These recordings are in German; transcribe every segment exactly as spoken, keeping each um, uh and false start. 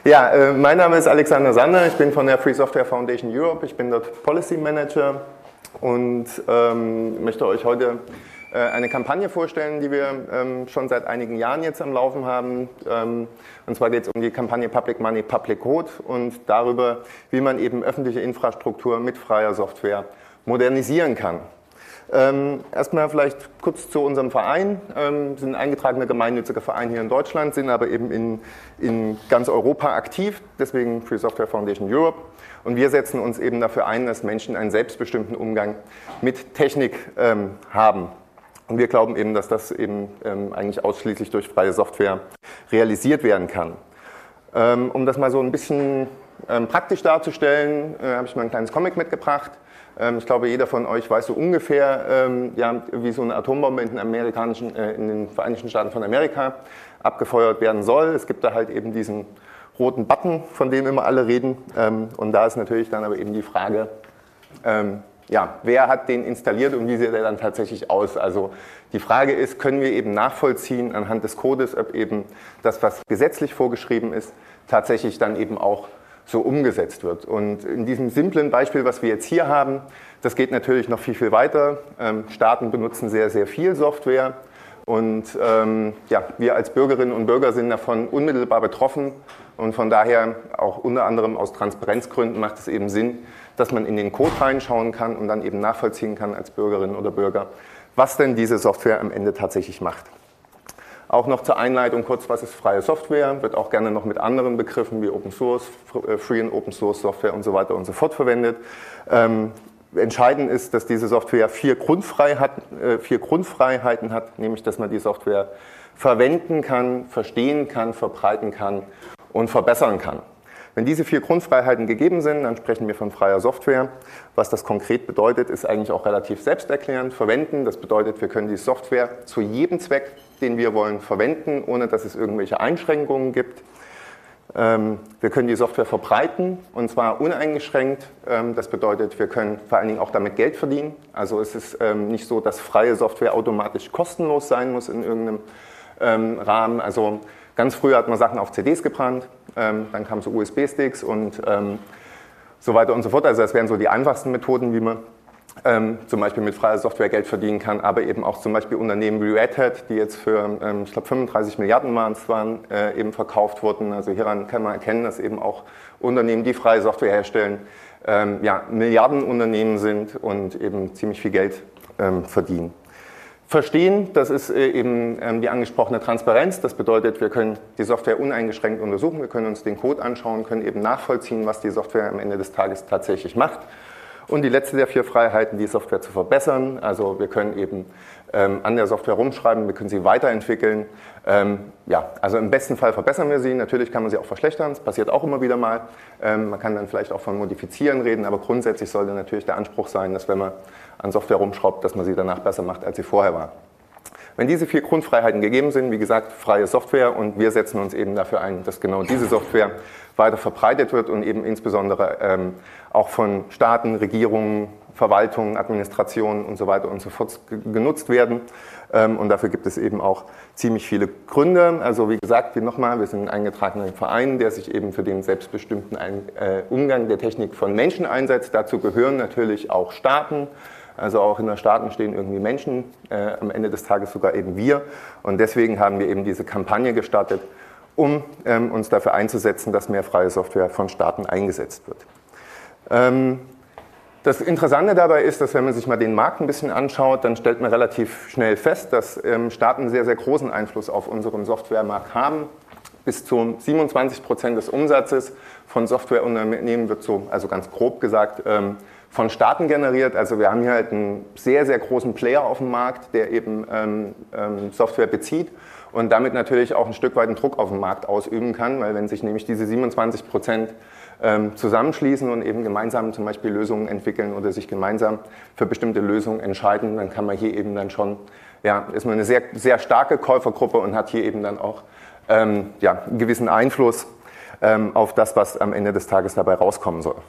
Ja, äh, mein Name ist Alexander Sander, ich bin von der Free Software Foundation Europe, ich bin dort Policy Manager und ähm, möchte euch heute äh, eine Kampagne vorstellen, die wir ähm, schon seit einigen Jahren jetzt am Laufen haben. Ähm, und zwar geht es um die Kampagne Public Money, Public Code und darüber, wie man eben öffentliche Infrastruktur mit freier Software modernisieren kann. Ähm, erstmal vielleicht kurz zu unserem Verein. Ähm, wir sind ein eingetragener gemeinnütziger Verein hier in Deutschland, sind aber eben in, in ganz Europa aktiv, deswegen Free Software Foundation Europe. Und wir setzen uns eben dafür ein, dass Menschen einen selbstbestimmten Umgang mit Technik ähm, haben. Und wir glauben eben, dass das eben ähm, eigentlich ausschließlich durch freie Software realisiert werden kann. Ähm, um das mal so ein bisschen ähm, praktisch darzustellen, äh, habe ich mal ein kleines Comic mitgebracht. Ich glaube, jeder von euch weiß so ungefähr, ähm, ja, wie so eine Atombombe in den, amerikanischen, äh, in den Vereinigten Staaten von Amerika abgefeuert werden soll. Es gibt da halt eben diesen roten Button, von dem immer alle reden. Ähm, und da ist natürlich dann aber eben die Frage, ähm, ja, wer hat den installiert und wie sieht er dann tatsächlich aus? Also die Frage ist, können wir eben nachvollziehen anhand des Codes, ob eben das, was gesetzlich vorgeschrieben ist, tatsächlich dann eben auch so umgesetzt wird. Und in diesem simplen Beispiel, was wir jetzt hier haben, das geht natürlich noch viel, viel weiter. Ähm, Staaten benutzen sehr, sehr viel Software und ähm, ja, wir als Bürgerinnen und Bürger sind davon unmittelbar betroffen und von daher auch unter anderem aus Transparenzgründen macht es eben Sinn, dass man in den Code reinschauen kann und dann eben nachvollziehen kann als Bürgerin oder Bürger, was denn diese Software am Ende tatsächlich macht. Auch noch zur Einleitung kurz, was ist freie Software, wird auch gerne noch mit anderen Begriffen wie Open Source, Free and Open Source Software und so weiter und so fort verwendet. Ähm, entscheidend ist, dass diese Software vier, Grundfreiheiten, äh, vier Grundfreiheiten hat, nämlich dass man die Software verwenden kann, verstehen kann, verbreiten kann und verbessern kann. Wenn diese vier Grundfreiheiten gegeben sind, dann sprechen wir von freier Software. Was das konkret bedeutet, ist eigentlich auch relativ selbsterklärend. Verwenden, das bedeutet, wir können die Software zu jedem Zweck, den wir wollen, verwenden, ohne dass es irgendwelche Einschränkungen gibt. Wir können die Software verbreiten, und zwar uneingeschränkt. Das bedeutet, wir können vor allen Dingen auch damit Geld verdienen. Also es ist nicht so, dass freie Software automatisch kostenlos sein muss in irgendeinem Rahmen. Also ganz früher hat man Sachen auf C Ds gebrannt, ähm, dann kamen so U S B-Sticks und ähm, so weiter und so fort. Also das wären so die einfachsten Methoden, wie man ähm, zum Beispiel mit freier Software Geld verdienen kann, aber eben auch zum Beispiel Unternehmen wie Red Hat, die jetzt für, ähm, ich glaube, fünfunddreißig Milliarden waren, waren äh, eben verkauft wurden. Also hieran kann man erkennen, dass eben auch Unternehmen, die freie Software herstellen, ähm, ja, Milliardenunternehmen sind und eben ziemlich viel Geld ähm, verdienen. Verstehen, das ist eben die angesprochene Transparenz. Das bedeutet, wir können die Software uneingeschränkt untersuchen, wir können uns den Code anschauen, können eben nachvollziehen, was die Software am Ende des Tages tatsächlich macht. Und die letzte der vier Freiheiten, die Software zu verbessern. Also wir können eben ähm, an der Software rumschreiben, wir können sie weiterentwickeln. Ähm, ja, also im besten Fall verbessern wir sie. Natürlich kann man sie auch verschlechtern, das passiert auch immer wieder mal. Ähm, man kann dann vielleicht auch von Modifizieren reden, aber grundsätzlich sollte natürlich der Anspruch sein, dass wenn man an Software rumschraubt, dass man sie danach besser macht, als sie vorher war. Wenn diese vier Grundfreiheiten gegeben sind, wie gesagt, freie Software, und wir setzen uns eben dafür ein, dass genau diese Software weiter verbreitet wird und eben insbesondere ähm, auch von Staaten, Regierungen, Verwaltungen, Administrationen und so weiter und so fort genutzt werden. Ähm, und dafür gibt es eben auch ziemlich viele Gründe. Also wie gesagt, wie nochmal, wir sind ein eingetragener Verein, der sich eben für den selbstbestimmten ein äh, Umgang der Technik von Menschen einsetzt. Dazu gehören natürlich auch Staaten. Also auch in den Staaten stehen irgendwie Menschen, äh, am Ende des Tages sogar eben wir. Und deswegen haben wir eben diese Kampagne gestartet, um ähm, uns dafür einzusetzen, dass mehr freie Software von Staaten eingesetzt wird. Ähm, das Interessante dabei ist, dass wenn man sich mal den Markt ein bisschen anschaut, dann stellt man relativ schnell fest, dass ähm, Staaten sehr, sehr großen Einfluss auf unseren Softwaremarkt haben. Bis zu siebenundzwanzig Prozent des Umsatzes von Softwareunternehmen wird so, also ganz grob gesagt, ähm, von Staaten generiert. Also wir haben hier halt einen sehr, sehr großen Player auf dem Markt, der eben ähm, ähm, Software bezieht und damit natürlich auch ein Stück weit einen Druck auf den Markt ausüben kann, weil wenn sich nämlich diese siebenundzwanzig Prozent ähm, zusammenschließen und eben gemeinsam zum Beispiel Lösungen entwickeln oder sich gemeinsam für bestimmte Lösungen entscheiden, dann kann man hier eben dann schon, ja, ist man eine sehr, sehr starke Käufergruppe und hat hier eben dann auch ähm, ja, einen gewissen Einfluss ähm, auf das, was am Ende des Tages dabei rauskommen soll.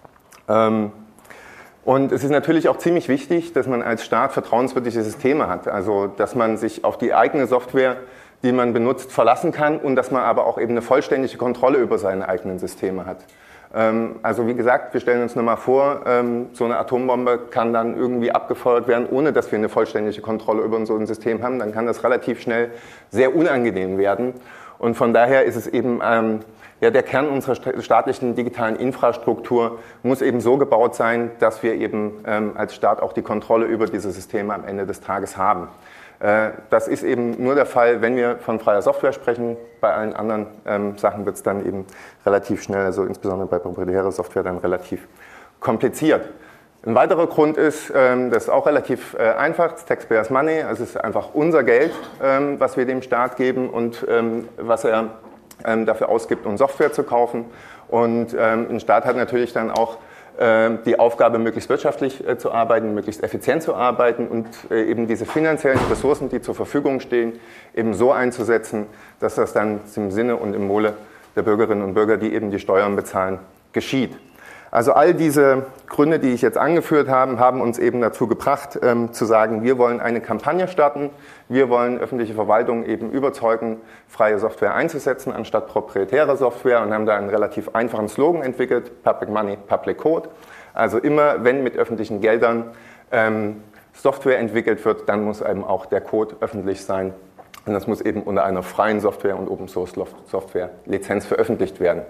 Ähm, Und es ist natürlich auch ziemlich wichtig, dass man als Staat vertrauenswürdige Systeme hat. Also, dass man sich auf die eigene Software die man benutzt, verlassen kann und dass man aber auch eben eine vollständige Kontrolle über seine eigenen Systeme hat. Also wie gesagt, wir stellen uns nur mal vor, so eine Atombombe kann dann irgendwie abgefeuert werden, ohne dass wir eine vollständige Kontrolle über so ein System haben. Dann kann das relativ schnell sehr unangenehm werden. Und von daher ist es eben, ja, der Kern unserer staatlichen digitalen Infrastruktur muss eben so gebaut sein, dass wir eben als Staat auch die Kontrolle über diese Systeme am Ende des Tages haben. Das ist eben nur der Fall, wenn wir von freier Software sprechen. Bei allen anderen ähm, Sachen wird es dann eben relativ schnell, also insbesondere bei proprietärer Software, dann relativ kompliziert. Ein weiterer Grund ist, ähm, das ist auch relativ äh, einfach, das Taxpayers Money, also es ist einfach unser Geld, ähm, was wir dem Staat geben und ähm, was er ähm, dafür ausgibt, um Software zu kaufen. Und ähm, ein Staat hat natürlich dann auch die Aufgabe, möglichst wirtschaftlich äh, zu arbeiten, möglichst effizient zu arbeiten und äh, eben diese finanziellen Ressourcen, die zur Verfügung stehen, eben so einzusetzen, dass das dann im Sinne und im Wohle der Bürgerinnen und Bürger, die eben die Steuern bezahlen, geschieht. Also all diese Gründe, die ich jetzt angeführt habe, haben uns eben dazu gebracht, ähm, zu sagen, wir wollen eine Kampagne starten, wir wollen öffentliche Verwaltung eben überzeugen, freie Software einzusetzen, anstatt proprietäre Software und haben da einen relativ einfachen Slogan entwickelt, Public Money, Public Code. Also immer, wenn mit öffentlichen Geldern ähm, Software entwickelt wird, dann muss eben auch der Code öffentlich sein und das muss eben unter einer freien Software und Open Source Software Lizenz veröffentlicht werden.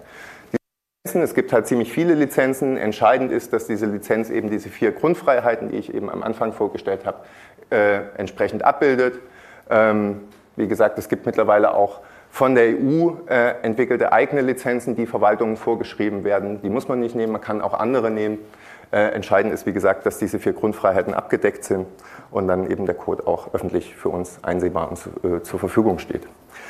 Es gibt halt ziemlich viele Lizenzen. Entscheidend ist, dass diese Lizenz eben diese vier Grundfreiheiten, die ich eben am Anfang vorgestellt habe, äh, entsprechend abbildet. Ähm, wie gesagt, es gibt mittlerweile auch von der E U äh, entwickelte eigene Lizenzen, die Verwaltungen vorgeschrieben werden. Die muss man nicht nehmen, man kann auch andere nehmen. Äh, entscheidend ist, wie gesagt, dass diese vier Grundfreiheiten abgedeckt sind und dann eben der Code auch öffentlich für uns einsehbar und zu, äh, zur Verfügung steht.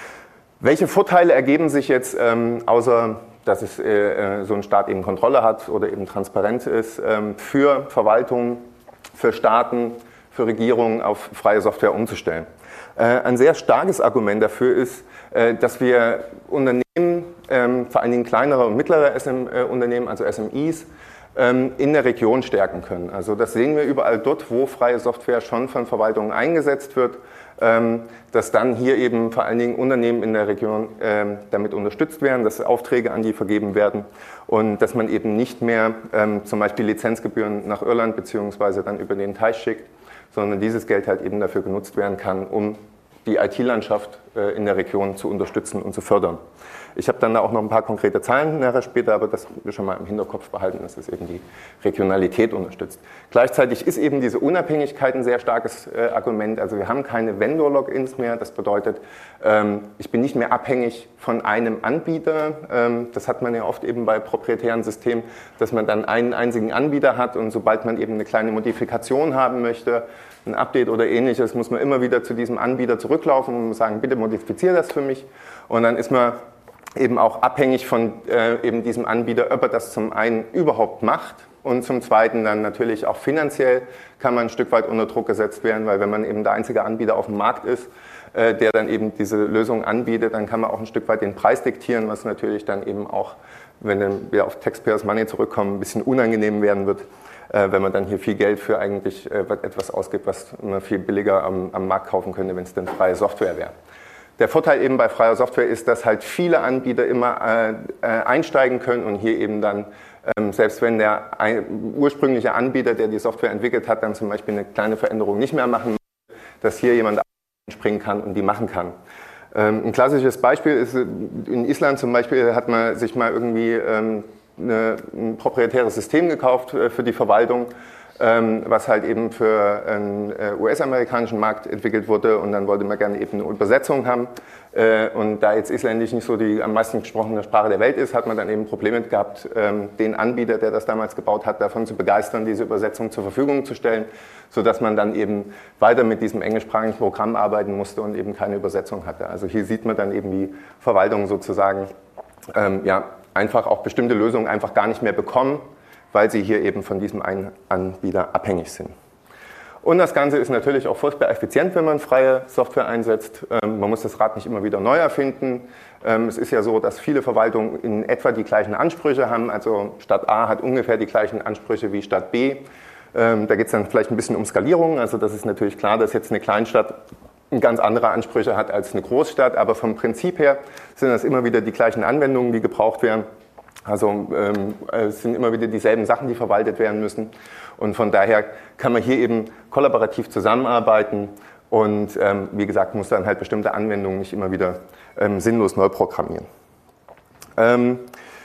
Welche Vorteile ergeben sich jetzt, ähm, außer dass es äh, so ein Staat eben Kontrolle hat oder eben transparent ist, ähm, für Verwaltungen, für Staaten, für Regierungen auf freie Software umzustellen? Äh, ein sehr starkes Argument dafür ist, äh, dass wir Unternehmen, ähm, vor allen Dingen kleinere und mittlere S M, äh, Unternehmen, also S M Is, ähm, in der Region stärken können. Also das sehen wir überall dort, wo freie Software schon von Verwaltungen eingesetzt wird, ähm, dass dann hier eben vor allen Dingen Unternehmen in der Region ähm, damit unterstützt werden, dass Aufträge an die vergeben werden und dass man eben nicht mehr ähm, zum Beispiel Lizenzgebühren nach Irland beziehungsweise dann über den Teich schickt, sondern dieses Geld halt eben dafür genutzt werden kann, um die I T-Landschaft äh, in der Region zu unterstützen und zu fördern. Ich habe dann da auch noch ein paar konkrete Zahlen nachher später, aber das wir schon mal im Hinterkopf behalten, dass es eben die Regionalität unterstützt. Gleichzeitig ist eben diese Unabhängigkeit ein sehr starkes äh, Argument. Also wir haben keine Vendor-Logins mehr. Das bedeutet, ähm, ich bin nicht mehr abhängig von einem Anbieter. Ähm, das hat man ja oft eben bei proprietären Systemen, dass man dann einen einzigen Anbieter hat und sobald man eben eine kleine Modifikation haben möchte, ein Update oder ähnliches, muss man immer wieder zu diesem Anbieter zurücklaufen und sagen, bitte modifiziere das für mich. Und dann ist man eben auch abhängig von äh, eben diesem Anbieter, ob er das zum einen überhaupt macht und zum zweiten dann natürlich auch finanziell kann man ein Stück weit unter Druck gesetzt werden, weil wenn man eben der einzige Anbieter auf dem Markt ist, äh, der dann eben diese Lösung anbietet, dann kann man auch ein Stück weit den Preis diktieren, was natürlich dann eben auch, wenn wir auf Taxpayers Money zurückkommen, ein bisschen unangenehm werden wird, äh, wenn man dann hier viel Geld für eigentlich äh, etwas ausgibt, was man viel billiger am, am Markt kaufen könnte, wenn es denn freie Software wäre. Der Vorteil eben bei freier Software ist, dass halt viele Anbieter immer äh, einsteigen können und hier eben dann, ähm, selbst wenn der ein, ursprüngliche Anbieter, der die Software entwickelt hat, dann zum Beispiel eine kleine Veränderung nicht mehr machen möchte, dass hier jemand einspringen kann und die machen kann. Ähm, ein klassisches Beispiel ist, in Island zum Beispiel hat man sich mal irgendwie ähm, eine, ein proprietäres System gekauft äh, für die Verwaltung, was halt eben für einen U S-amerikanischen Markt entwickelt wurde und dann wollte man gerne eben eine Übersetzung haben und da jetzt Isländisch nicht so die am meisten gesprochene Sprache der Welt ist, hat man dann eben Probleme gehabt, den Anbieter, der das damals gebaut hat, davon zu begeistern, diese Übersetzung zur Verfügung zu stellen, sodass man dann eben weiter mit diesem englischsprachigen Programm arbeiten musste und eben keine Übersetzung hatte. Also hier sieht man dann eben, wie Verwaltungen sozusagen ähm, ja, einfach auch bestimmte Lösungen einfach gar nicht mehr bekommen, weil sie hier eben von diesem einen Anbieter abhängig sind. Und das Ganze ist natürlich auch furchtbar effizient, wenn man freie Software einsetzt. Man muss das Rad nicht immer wieder neu erfinden. Es ist ja so, dass viele Verwaltungen in etwa die gleichen Ansprüche haben. Also Stadt A hat ungefähr die gleichen Ansprüche wie Stadt B. Da geht es dann vielleicht ein bisschen um Skalierung. Also das ist natürlich klar, dass jetzt eine Kleinstadt ganz andere Ansprüche hat als eine Großstadt, aber vom Prinzip her sind das immer wieder die gleichen Anwendungen, die gebraucht werden. Also ähm, es sind immer wieder dieselben Sachen, die verwaltet werden müssen. Und von daher kann man hier eben kollaborativ zusammenarbeiten und ähm, wie gesagt, muss dann halt bestimmte Anwendungen nicht immer wieder ähm, sinnlos neu programmieren. Ähm,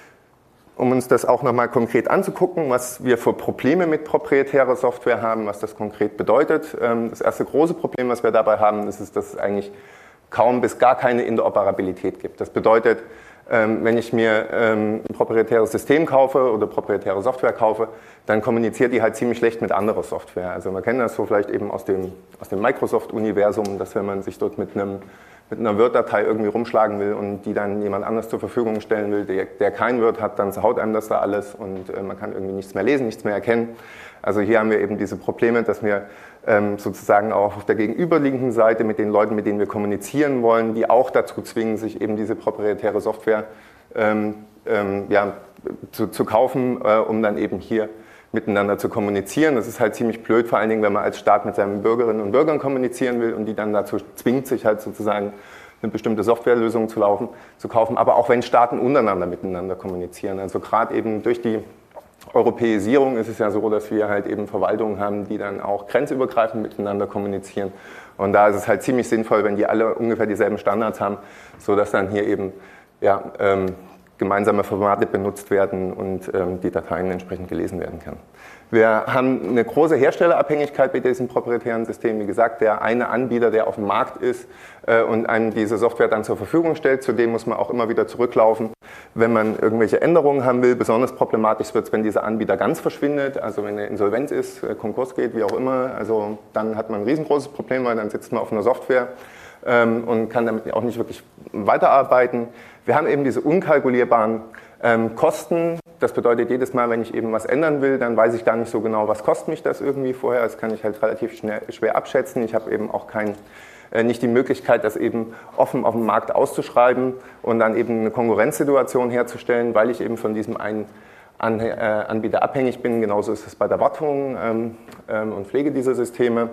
um uns das auch nochmal konkret anzugucken, was wir für Probleme mit proprietärer Software haben, was das konkret bedeutet. Ähm, das erste große Problem, was wir dabei haben, ist, ist, dass es eigentlich kaum bis gar keine Interoperabilität gibt. Das bedeutet, wenn ich mir ein proprietäres System kaufe oder proprietäre Software kaufe, dann kommuniziert die halt ziemlich schlecht mit anderer Software. Also man kennt das so vielleicht eben aus dem, aus dem Microsoft-Universum, dass wenn man sich dort mit, einem, mit einer Word-Datei irgendwie rumschlagen will und die dann jemand anders zur Verfügung stellen will, der, der kein Word hat, dann haut einem das da alles und man kann irgendwie nichts mehr lesen, nichts mehr erkennen. Also hier haben wir eben diese Probleme, dass wir ähm, sozusagen auch auf der gegenüberliegenden Seite mit den Leuten, mit denen wir kommunizieren wollen, die auch dazu zwingen, sich eben diese proprietäre Software ähm, ähm, ja, zu, zu kaufen, äh, um dann eben hier miteinander zu kommunizieren. Das ist halt ziemlich blöd, vor allen Dingen, wenn man als Staat mit seinen Bürgerinnen und Bürgern kommunizieren will und die dann dazu zwingt, sich halt sozusagen eine bestimmte Softwarelösung zu, laufen, zu kaufen. Aber auch wenn Staaten untereinander miteinander kommunizieren. Also gerade eben durch die Europäisierung ist es ja so, dass wir halt eben Verwaltungen haben, die dann auch grenzübergreifend miteinander kommunizieren. Und da ist es halt ziemlich sinnvoll, wenn die alle ungefähr dieselben Standards haben, sodass dann hier eben ja, ähm, gemeinsame Formate benutzt werden und ähm, die Dateien entsprechend gelesen werden können. Wir haben eine große Herstellerabhängigkeit bei diesem proprietären System. Wie gesagt, der eine Anbieter, der auf dem Markt ist äh, und einem diese Software dann zur Verfügung stellt, zu dem muss man auch immer wieder zurücklaufen, wenn man irgendwelche Änderungen haben will. Besonders problematisch wird es, wenn dieser Anbieter ganz verschwindet, also wenn er insolvent ist, äh, Konkurs geht, wie auch immer. Also dann hat man ein riesengroßes Problem, weil dann sitzt man auf einer Software ähm, und kann damit auch nicht wirklich weiterarbeiten. Wir haben eben diese unkalkulierbaren ähm, Kosten. Das bedeutet, jedes Mal, wenn ich eben was ändern will, dann weiß ich gar nicht so genau, was kostet mich das irgendwie vorher. Das kann ich halt relativ schnell, schwer abschätzen. Ich habe eben auch kein, äh, nicht die Möglichkeit, das eben offen auf dem Markt auszuschreiben und dann eben eine Konkurrenzsituation herzustellen, weil ich eben von diesem einen An, äh, Anbieter abhängig bin. Genauso ist es bei der Wartung ähm, ähm, und Pflege dieser Systeme.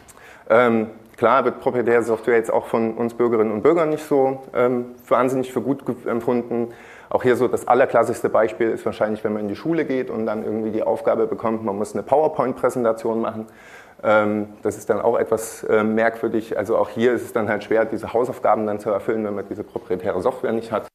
Ähm, Klar wird proprietäre Software jetzt auch von uns Bürgerinnen und Bürgern nicht so ähm, wahnsinnig für gut empfunden. Auch hier so das allerklassischste Beispiel ist wahrscheinlich, wenn man in die Schule geht und dann irgendwie die Aufgabe bekommt, man muss eine PowerPoint-Präsentation machen. Ähm, das ist dann auch etwas äh, merkwürdig. Also auch hier ist es dann halt schwer, diese Hausaufgaben dann zu erfüllen, wenn man diese proprietäre Software nicht hat.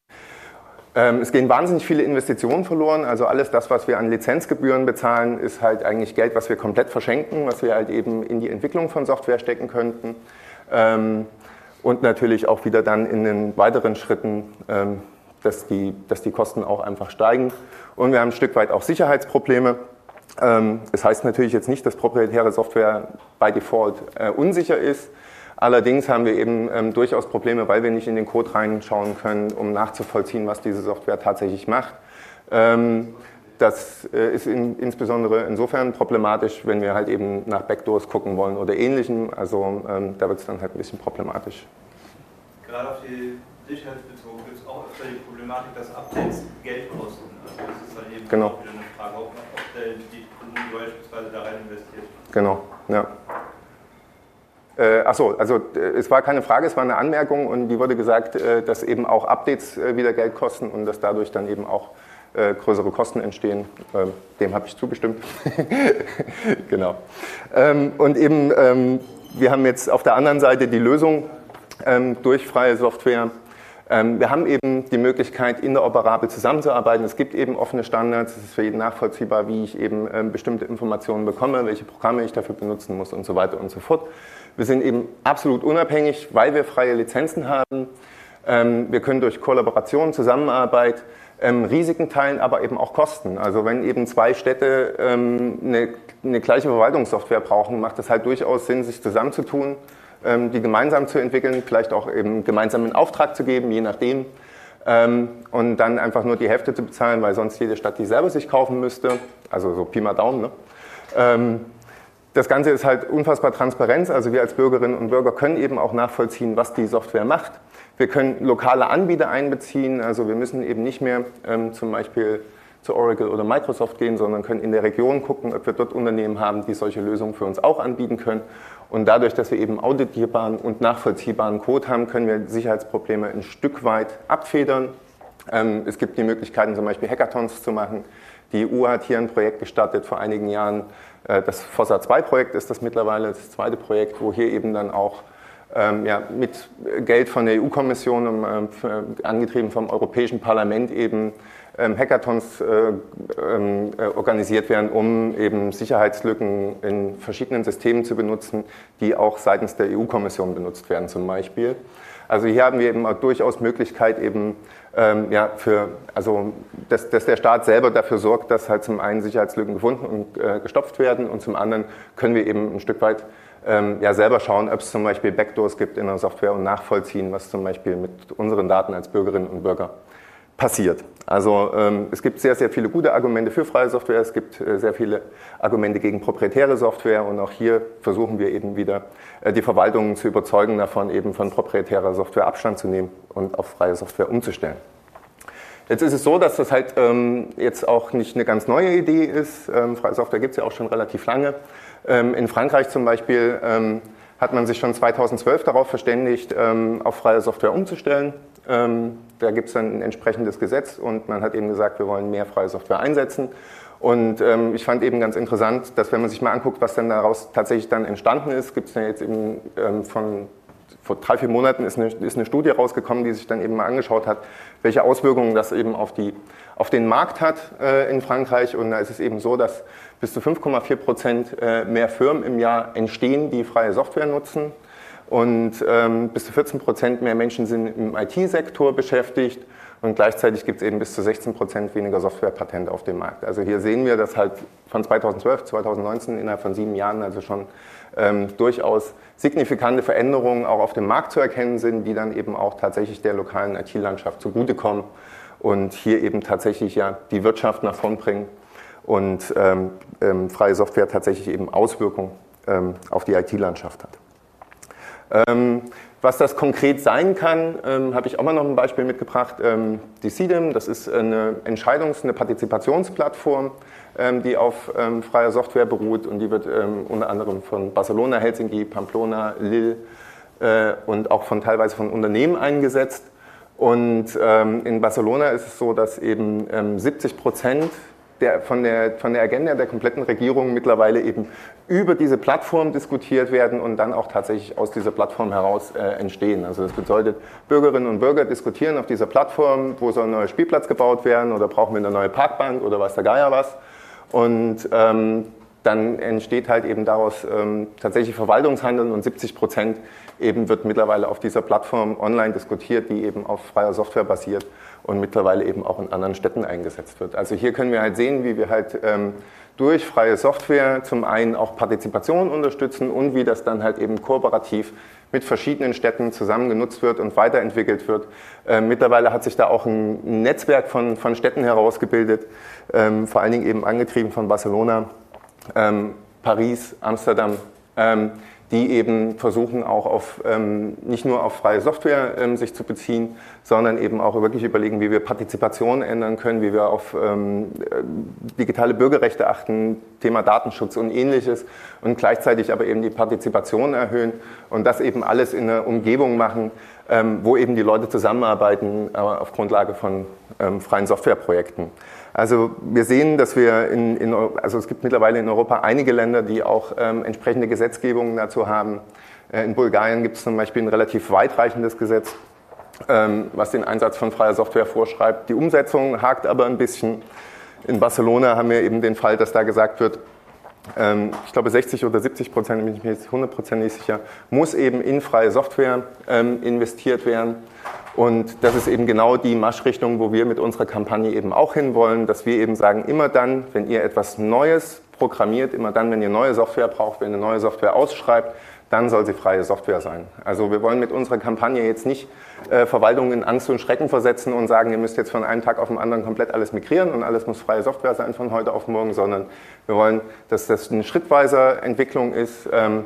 Ähm, es gehen wahnsinnig viele Investitionen verloren. Also alles das, was wir an Lizenzgebühren bezahlen, ist halt eigentlich Geld, was wir komplett verschenken, was wir halt eben in die Entwicklung von Software stecken könnten. Ähm, und natürlich auch wieder dann in den weiteren Schritten, ähm, dass die, dass die Kosten auch einfach steigen. Und wir haben ein Stück weit auch Sicherheitsprobleme. Ähm, das heißt natürlich jetzt nicht, dass proprietäre Software by Default äh, unsicher ist. Allerdings haben wir eben ähm, durchaus Probleme, weil wir nicht in den Code reinschauen können, um nachzuvollziehen, was diese Software tatsächlich macht. Ähm, das äh, ist in, insbesondere insofern problematisch, wenn wir halt eben nach Backdoors gucken wollen oder Ähnlichem. Also ähm, da wird es dann halt ein bisschen problematisch. Gerade auf die Sicherheitsbezogen gibt es auch öfter die Problematik, dass Updates Geld kosten. Also das ist dann eben genau. auch wieder eine Frage, ob, ob der, die Kommune beispielsweise da rein investiert. Genau, ja. Äh, achso, also äh, es war keine Frage, es war eine Anmerkung und die wurde gesagt, äh, dass eben auch Updates äh, wieder Geld kosten und dass dadurch dann eben auch äh, größere Kosten entstehen. Ähm, dem habe ich zugestimmt. Genau. Ähm, und eben, ähm, wir haben jetzt auf der anderen Seite die Lösung ähm, durch freie Software. Ähm, wir haben eben die Möglichkeit, interoperabel zusammenzuarbeiten. Es gibt eben offene Standards, es ist für jeden nachvollziehbar, wie ich eben ähm, bestimmte Informationen bekomme, welche Programme ich dafür benutzen muss und so weiter und so fort. Wir sind eben absolut unabhängig, weil wir freie Lizenzen haben. Ähm, wir können durch Kollaboration, Zusammenarbeit ähm, Risiken teilen, aber eben auch Kosten. Also wenn eben zwei Städte ähm, eine, eine gleiche Verwaltungssoftware brauchen, macht es halt durchaus Sinn, sich zusammenzutun, ähm, die gemeinsam zu entwickeln, vielleicht auch eben gemeinsam in Auftrag zu geben, je nachdem. Ähm, und dann einfach nur die Hälfte zu bezahlen, weil sonst jede Stadt die selber sich kaufen müsste. Also so Pi mal Daumen, ne? Ähm, Das Ganze ist halt unfassbar transparent, also wir als Bürgerinnen und Bürger können eben auch nachvollziehen, was die Software macht. Wir können lokale Anbieter einbeziehen, also wir müssen eben nicht mehr ähm, zum Beispiel zu Oracle oder Microsoft gehen, sondern können in der Region gucken, ob wir dort Unternehmen haben, die solche Lösungen für uns auch anbieten können. Und dadurch, dass wir eben auditierbaren und nachvollziehbaren Code haben, können wir Sicherheitsprobleme ein Stück weit abfedern. Ähm, es gibt die Möglichkeiten, zum Beispiel Hackathons zu machen. Die E U hat hier ein Projekt gestartet vor einigen Jahren. Äh, das FOSSA zwei Projekt ist das mittlerweile, das zweite Projekt, wo hier eben dann auch ähm, ja, mit Geld von der E U-Kommission, um, ähm, angetrieben vom Europäischen Parlament, eben ähm, Hackathons äh, ähm, äh, organisiert werden, um eben Sicherheitslücken in verschiedenen Systemen zu benutzen, die auch seitens der E U-Kommission benutzt werden zum Beispiel. Also hier haben wir eben auch durchaus Möglichkeit eben, ähm, ja, für, also dass, dass der Staat selber dafür sorgt, dass halt zum einen Sicherheitslücken gefunden und äh, gestopft werden und zum anderen können wir eben ein Stück weit ähm, ja, selber schauen, ob es zum Beispiel Backdoors gibt in der Software und nachvollziehen, was zum Beispiel mit unseren Daten als Bürgerinnen und Bürger passiert. Also ähm, es gibt sehr, sehr viele gute Argumente für freie Software, es gibt äh, sehr viele Argumente gegen proprietäre Software und auch hier versuchen wir eben wieder äh, die Verwaltungen zu überzeugen davon, eben von proprietärer Software Abstand zu nehmen und auf freie Software umzustellen. Jetzt ist es so, dass das halt ähm, jetzt auch nicht eine ganz neue Idee ist. Ähm, freie Software gibt es ja auch schon relativ lange. Ähm, in Frankreich zum Beispiel ähm, hat man sich schon zweitausendzwölf darauf verständigt, ähm, auf freie Software umzustellen. Ähm, da gibt es dann ein entsprechendes Gesetz und man hat eben gesagt, wir wollen mehr freie Software einsetzen. Und ähm, ich fand eben ganz interessant, dass wenn man sich mal anguckt, was denn daraus tatsächlich dann entstanden ist, gibt es ja jetzt eben ähm, von vor drei, vier Monaten ist eine, ist eine Studie rausgekommen, die sich dann eben mal angeschaut hat, welche Auswirkungen das eben auf, die, auf den Markt hat äh, in Frankreich. Und da ist es eben so, dass bis zu fünf Komma vier Prozent äh, mehr Firmen im Jahr entstehen, die freie Software nutzen. Und ähm, bis zu vierzehn Prozent mehr Menschen sind im I T-Sektor beschäftigt und gleichzeitig gibt es eben bis zu sechzehn Prozent weniger Softwarepatente auf dem Markt. Also hier sehen wir, dass halt von zweitausendzwölf, zweitausendneunzehn innerhalb von sieben Jahren also schon ähm, durchaus signifikante Veränderungen auch auf dem Markt zu erkennen sind, die dann eben auch tatsächlich der lokalen I T-Landschaft zugutekommen und hier eben tatsächlich ja die Wirtschaft nach vorn bringen und ähm, ähm, freie Software tatsächlich eben Auswirkungen ähm, auf die I T-Landschaft hat. Ähm, was das konkret sein kann, ähm, habe ich auch mal noch ein Beispiel mitgebracht. Ähm, die C I D E M, das ist eine Entscheidungs-, eine Partizipationsplattform, ähm, die auf ähm, freier Software beruht und die wird ähm, unter anderem von Barcelona, Helsinki, Pamplona, Lille äh, und auch von teilweise von Unternehmen eingesetzt. Und ähm, in Barcelona ist es so, dass eben ähm, siebzig Prozent Der, von, der, von der Agenda der kompletten Regierung mittlerweile eben über diese Plattform diskutiert werden und dann auch tatsächlich aus dieser Plattform heraus äh, entstehen. Also das bedeutet, Bürgerinnen und Bürger diskutieren auf dieser Plattform, wo soll ein neuer Spielplatz gebaut werden oder brauchen wir eine neue Parkbank oder weiß der Geier was. Und ähm, dann entsteht halt eben daraus ähm, tatsächlich Verwaltungshandeln und siebzig Prozent eben wird mittlerweile auf dieser Plattform online diskutiert, die eben auf freier Software basiert und mittlerweile eben auch in anderen Städten eingesetzt wird. Also hier können wir halt sehen, wie wir halt ähm, durch freie Software zum einen auch Partizipation unterstützen und wie das dann halt eben kooperativ mit verschiedenen Städten zusammen genutzt wird und weiterentwickelt wird. Ähm, mittlerweile hat sich da auch ein Netzwerk von, von Städten herausgebildet, ähm, vor allen Dingen eben angetrieben von Barcelona, ähm, Paris, Amsterdam, ähm, die eben versuchen auch auf, ähm, nicht nur auf freie Software ähm, sich zu beziehen, sondern eben auch wirklich überlegen, wie wir Partizipation ändern können, wie wir auf ähm, digitale Bürgerrechte achten, Thema Datenschutz und Ähnliches und gleichzeitig aber eben die Partizipation erhöhen und das eben alles in einer Umgebung machen, ähm, wo eben die Leute zusammenarbeiten äh, auf Grundlage von ähm, freien Softwareprojekten. Also wir sehen, dass wir in, in, also es gibt mittlerweile in Europa einige Länder, die auch ähm, entsprechende Gesetzgebungen dazu haben. Äh, in Bulgarien gibt es zum Beispiel ein relativ weitreichendes Gesetz, ähm, was den Einsatz von freier Software vorschreibt. Die Umsetzung hakt aber ein bisschen. In Barcelona haben wir eben den Fall, dass da gesagt wird, ähm, ich glaube sechzig oder siebzig Prozent, bin ich mir jetzt hundert Prozent nicht sicher, muss eben in freie Software ähm, investiert werden. Und das ist eben genau die Marschrichtung, wo wir mit unserer Kampagne eben auch hinwollen, dass wir eben sagen, immer dann, wenn ihr etwas Neues programmiert, immer dann, wenn ihr neue Software braucht, wenn ihr neue Software ausschreibt, dann soll sie freie Software sein. Also wir wollen mit unserer Kampagne jetzt nicht äh, Verwaltungen in Angst und Schrecken versetzen und sagen, ihr müsst jetzt von einem Tag auf den anderen komplett alles migrieren und alles muss freie Software sein von heute auf morgen, sondern wir wollen, dass das eine schrittweise Entwicklung ist. Ähm,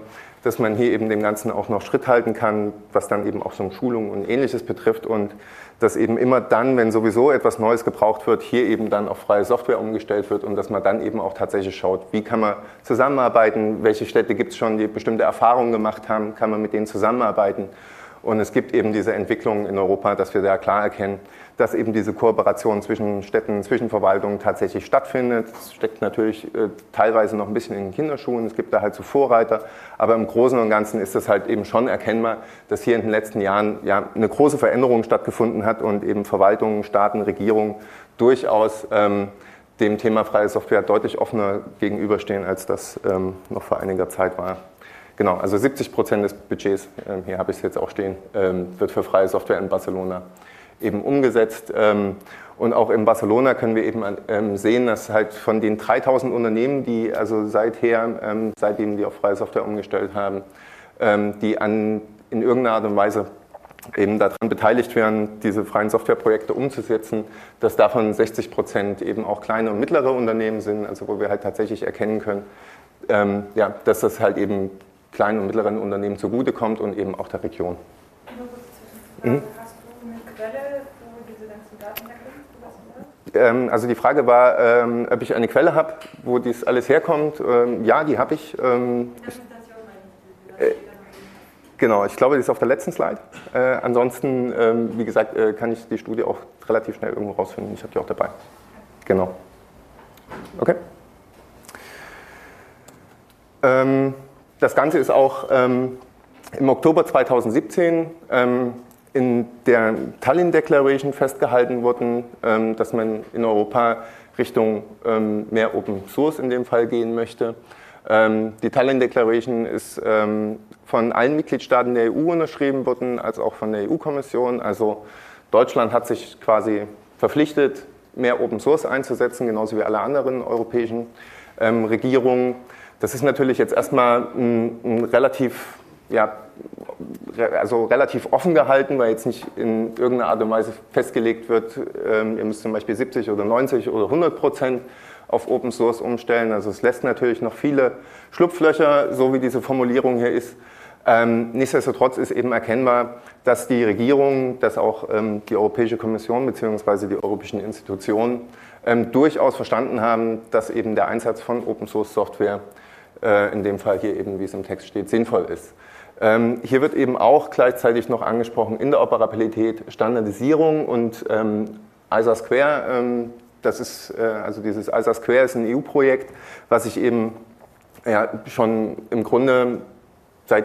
dass man hier eben dem Ganzen auch noch Schritt halten kann, was dann eben auch so Schulungen und Ähnliches betrifft und dass eben immer dann, wenn sowieso etwas Neues gebraucht wird, hier eben dann auf freie Software umgestellt wird und dass man dann eben auch tatsächlich schaut, wie kann man zusammenarbeiten, welche Städte gibt es schon, die bestimmte Erfahrungen gemacht haben, kann man mit denen zusammenarbeiten. Und es gibt eben diese Entwicklung in Europa, dass wir da klar erkennen, dass eben diese Kooperation zwischen Städten, zwischen Verwaltungen tatsächlich stattfindet. Es steckt natürlich äh, teilweise noch ein bisschen in den Kinderschuhen, es gibt da halt so Vorreiter, aber im Großen und Ganzen ist es halt eben schon erkennbar, dass hier in den letzten Jahren ja eine große Veränderung stattgefunden hat und eben Verwaltungen, Staaten, Regierungen durchaus ähm, dem Thema freie Software deutlich offener gegenüberstehen, als das ähm, noch vor einiger Zeit war. Genau, also siebzig Prozent des Budgets, ähm, hier habe ich es jetzt auch stehen, ähm, wird für freie Software in Barcelona eben umgesetzt. Ähm, und auch in Barcelona können wir eben ähm, sehen, dass halt von den dreitausend Unternehmen, die also seither, ähm, seitdem die auf freie Software umgestellt haben, ähm, die an, in irgendeiner Art und Weise eben daran beteiligt werden, diese freien Softwareprojekte umzusetzen, dass davon sechzig Prozent eben auch kleine und mittlere Unternehmen sind, also wo wir halt tatsächlich erkennen können, ähm, ja, dass das halt eben kleinen und mittleren Unternehmen zugutekommt und eben auch der Region. Mhm. Hast du eine Quelle, wo diese ganzen Daten herkommen? Ähm, also die Frage war, ähm, ob ich eine Quelle habe, wo dies alles herkommt. Ähm, ja, die habe ich. Ähm, ich äh, genau, ich glaube, die ist auf der letzten Slide. Äh, ansonsten, ähm, wie gesagt, äh, kann ich die Studie auch relativ schnell irgendwo rausfinden. Ich habe die auch dabei. Genau. Okay. Ähm, Das Ganze ist auch ähm, im Oktober zweitausendsiebzehn ähm, in der Tallinn Declaration festgehalten worden, ähm, dass man in Europa Richtung ähm, mehr Open Source in dem Fall gehen möchte. Ähm, die Tallinn Declaration ist ähm, von allen Mitgliedstaaten der E U unterschrieben worden, als auch von der E U-Kommission. Also Deutschland hat sich quasi verpflichtet, mehr Open Source einzusetzen, genauso wie alle anderen europäischen ähm, Regierungen. Das ist natürlich jetzt erstmal ein, ein relativ, ja, also relativ offen gehalten, weil jetzt nicht in irgendeiner Art und Weise festgelegt wird, ähm, ihr müsst zum Beispiel siebzig oder neunzig oder hundert Prozent auf Open Source umstellen. Also es lässt natürlich noch viele Schlupflöcher, so wie diese Formulierung hier ist. Ähm, nichtsdestotrotz ist eben erkennbar, dass die Regierung, dass auch ähm, die Europäische Kommission bzw. die europäischen Institutionen ähm, durchaus verstanden haben, dass eben der Einsatz von Open Source Software in dem Fall hier eben, wie es im Text steht, sinnvoll ist. Ähm, hier wird eben auch gleichzeitig noch angesprochen Interoperabilität, Standardisierung und ähm, I S A Square, ähm, das ist, äh, also dieses I S A Square ist ein E U-Projekt, was sich eben ja, schon im Grunde seit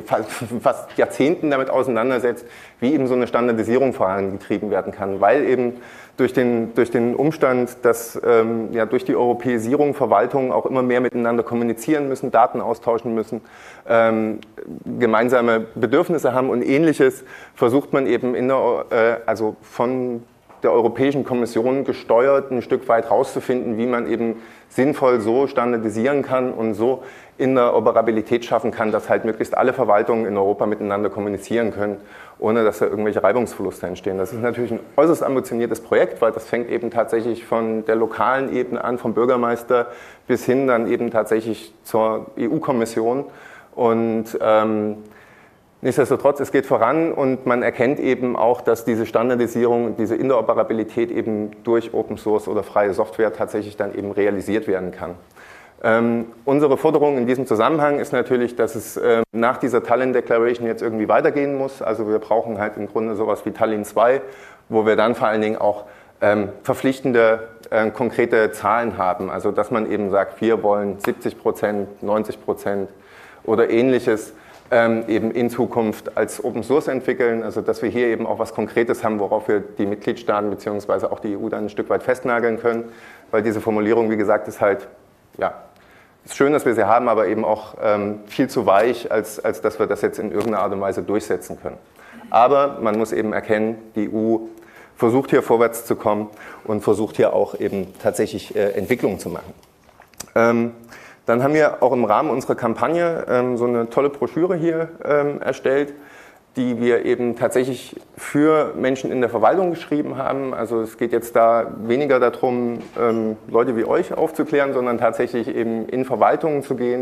fast Jahrzehnten damit auseinandersetzt, wie eben so eine Standardisierung vorangetrieben werden kann, weil eben durch den, durch den Umstand, dass ähm, ja, durch die Europäisierung Verwaltungen auch immer mehr miteinander kommunizieren müssen, Daten austauschen müssen, ähm, gemeinsame Bedürfnisse haben und Ähnliches, versucht man eben in der, äh, also von der Europäischen Kommission gesteuert ein Stück weit rauszufinden, wie man eben sinnvoll so standardisieren kann und so Interoperabilität schaffen kann, dass halt möglichst alle Verwaltungen in Europa miteinander kommunizieren können, ohne dass da irgendwelche Reibungsverluste entstehen. Das ist natürlich ein äußerst ambitioniertes Projekt, weil das fängt eben tatsächlich von der lokalen Ebene an, vom Bürgermeister bis hin dann eben tatsächlich zur E U-Kommission. Und ähm, nichtsdestotrotz, es geht voran und man erkennt eben auch, dass diese Standardisierung, diese Interoperabilität eben durch Open Source oder freie Software tatsächlich dann eben realisiert werden kann. Ähm, unsere Forderung in diesem Zusammenhang ist natürlich, dass es äh, nach dieser Tallinn Declaration jetzt irgendwie weitergehen muss. Also wir brauchen halt im Grunde sowas wie Tallinn zwei, wo wir dann vor allen Dingen auch ähm, verpflichtende, äh, konkrete Zahlen haben. Also dass man eben sagt, wir wollen siebzig Prozent, neunzig Prozent oder Ähnliches ähm, eben in Zukunft als Open Source entwickeln. Also dass wir hier eben auch was Konkretes haben, worauf wir die Mitgliedstaaten bzw. auch die E U dann ein Stück weit festnageln können. Weil diese Formulierung, wie gesagt, ist halt, ja, es ist schön, dass wir sie haben, aber eben auch ähm, viel zu weich, als, als dass wir das jetzt in irgendeiner Art und Weise durchsetzen können. Aber man muss eben erkennen, die E U versucht hier vorwärts zu kommen und versucht hier auch eben tatsächlich äh, Entwicklungen zu machen. Ähm, dann haben wir auch im Rahmen unserer Kampagne ähm, so eine tolle Broschüre hier ähm, erstellt, die wir eben tatsächlich für Menschen in der Verwaltung geschrieben haben. Also es geht jetzt da weniger darum, ähm, Leute wie euch aufzuklären, sondern tatsächlich eben in Verwaltungen zu gehen,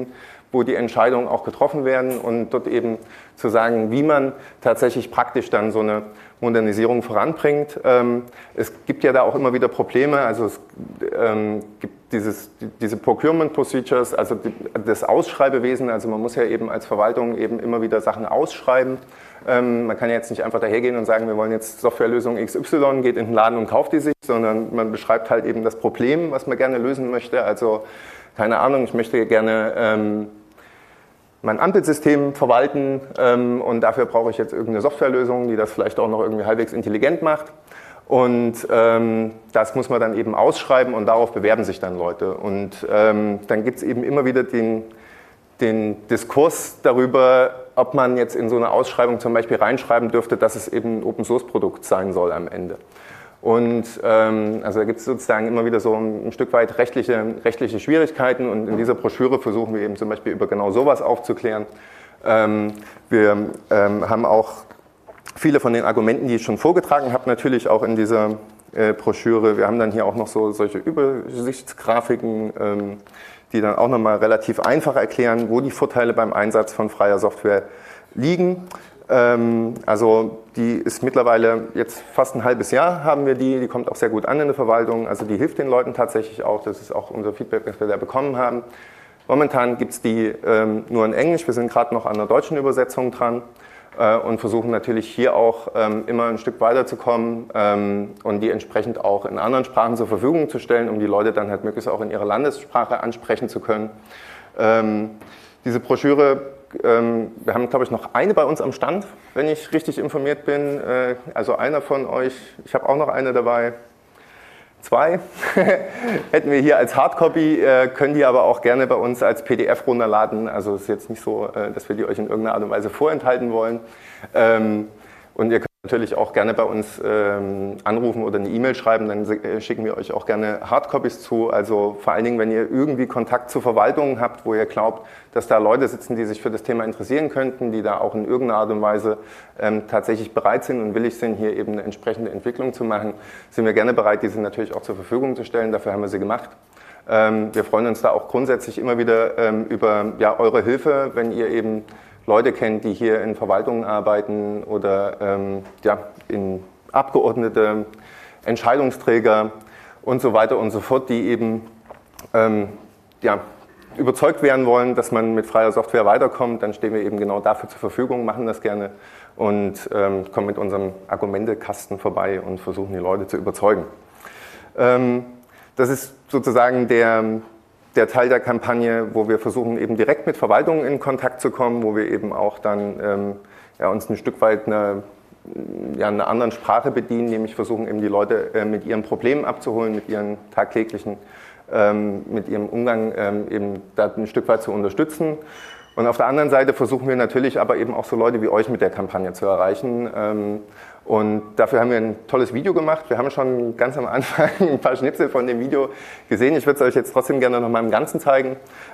wo die Entscheidungen auch getroffen werden und dort eben zu sagen, wie man tatsächlich praktisch dann so eine Modernisierung voranbringt. Ähm, es gibt ja da auch immer wieder Probleme, also es ähm, gibt dieses, diese Procurement Procedures, also die, das Ausschreibewesen, also man muss ja eben als Verwaltung eben immer wieder Sachen ausschreiben. Ähm, man kann ja jetzt nicht einfach dahergehen und sagen, wir wollen jetzt Softwarelösung X Y, geht in den Laden und kauft die sich, sondern man beschreibt halt eben das Problem, was man gerne lösen möchte. Also keine Ahnung, ich möchte gerne ähm, mein Ampelsystem verwalten ähm, und dafür brauche ich jetzt irgendeine Softwarelösung, die das vielleicht auch noch irgendwie halbwegs intelligent macht. Und ähm, das muss man dann eben ausschreiben und darauf bewerben sich dann Leute. Und ähm, dann gibt es eben immer wieder den, den Diskurs darüber, ob man jetzt in so eine Ausschreibung zum Beispiel reinschreiben dürfte, dass es eben ein Open-Source-Produkt sein soll am Ende. Und ähm, also da gibt es sozusagen immer wieder so ein, ein Stück weit rechtliche, rechtliche Schwierigkeiten und in dieser Broschüre versuchen wir eben zum Beispiel über genau sowas aufzuklären. Ähm, wir ähm, haben auch viele von den Argumenten, die ich schon vorgetragen habe, natürlich auch in dieser äh, Broschüre. Wir haben dann hier auch noch so solche Übersichtsgrafiken, ähm, die dann auch nochmal relativ einfach erklären, wo die Vorteile beim Einsatz von freier Software liegen. Ähm, also die ist mittlerweile jetzt fast ein halbes Jahr haben wir die, die kommt auch sehr gut an in der Verwaltung, also die hilft den Leuten tatsächlich auch, das ist auch unser Feedback, das wir da bekommen haben. Momentan gibt es die ähm, nur in Englisch, wir sind gerade noch an der deutschen Übersetzung dran äh, und versuchen natürlich hier auch ähm, immer ein Stück weiterzukommen ähm, und die entsprechend auch in anderen Sprachen zur Verfügung zu stellen, um die Leute dann halt möglichst auch in ihrer Landessprache ansprechen zu können. Ähm, diese Broschüre, ähm, wir haben glaube ich noch eine bei uns am Stand, wenn ich richtig informiert bin, äh, also einer von euch, ich habe auch noch eine dabei. Zwei hätten wir hier als Hardcopy, äh, können die aber auch gerne bei uns als P D F runterladen. Also es ist jetzt nicht so, äh, dass wir die euch in irgendeiner Art und Weise vorenthalten wollen. Ähm, und ihr könnt natürlich auch gerne bei uns ähm, anrufen oder eine E-Mail schreiben, dann äh, schicken wir euch auch gerne Hardcopies zu. Also vor allen Dingen, wenn ihr irgendwie Kontakt zu Verwaltungen habt, wo ihr glaubt, dass da Leute sitzen, die sich für das Thema interessieren könnten, die da auch in irgendeiner Art und Weise ähm, tatsächlich bereit sind und willig sind, hier eben eine entsprechende Entwicklung zu machen, sind wir gerne bereit, diese natürlich auch zur Verfügung zu stellen. Dafür haben wir sie gemacht. Ähm, wir freuen uns da auch grundsätzlich immer wieder ähm, über ja, eure Hilfe, wenn ihr eben Leute kennt, die hier in Verwaltungen arbeiten oder ähm, ja, in Abgeordnete, Entscheidungsträger und so weiter und so fort, die eben ähm, ja, überzeugt werden wollen, dass man mit freier Software weiterkommt, dann stehen wir eben genau dafür zur Verfügung, machen das gerne und ähm, kommen mit unserem Argumentekasten vorbei und versuchen die Leute zu überzeugen. Ähm, das ist sozusagen der der Teil der Kampagne, wo wir versuchen, eben direkt mit Verwaltungen in Kontakt zu kommen, wo wir eben auch dann ähm, ja, uns ein Stück weit eine, ja, einer anderen Sprache bedienen, nämlich versuchen, eben die Leute äh, mit ihren Problemen abzuholen, mit ihren tagtäglichen, ähm, mit ihrem Umgang ähm, eben da ein Stück weit zu unterstützen. Und auf der anderen Seite versuchen wir natürlich aber eben auch so Leute wie euch mit der Kampagne zu erreichen. Ähm, Und dafür haben wir ein tolles Video gemacht. Wir haben schon ganz am Anfang ein paar Schnipsel von dem Video gesehen. Ich würde es euch jetzt trotzdem gerne noch mal im Ganzen zeigen.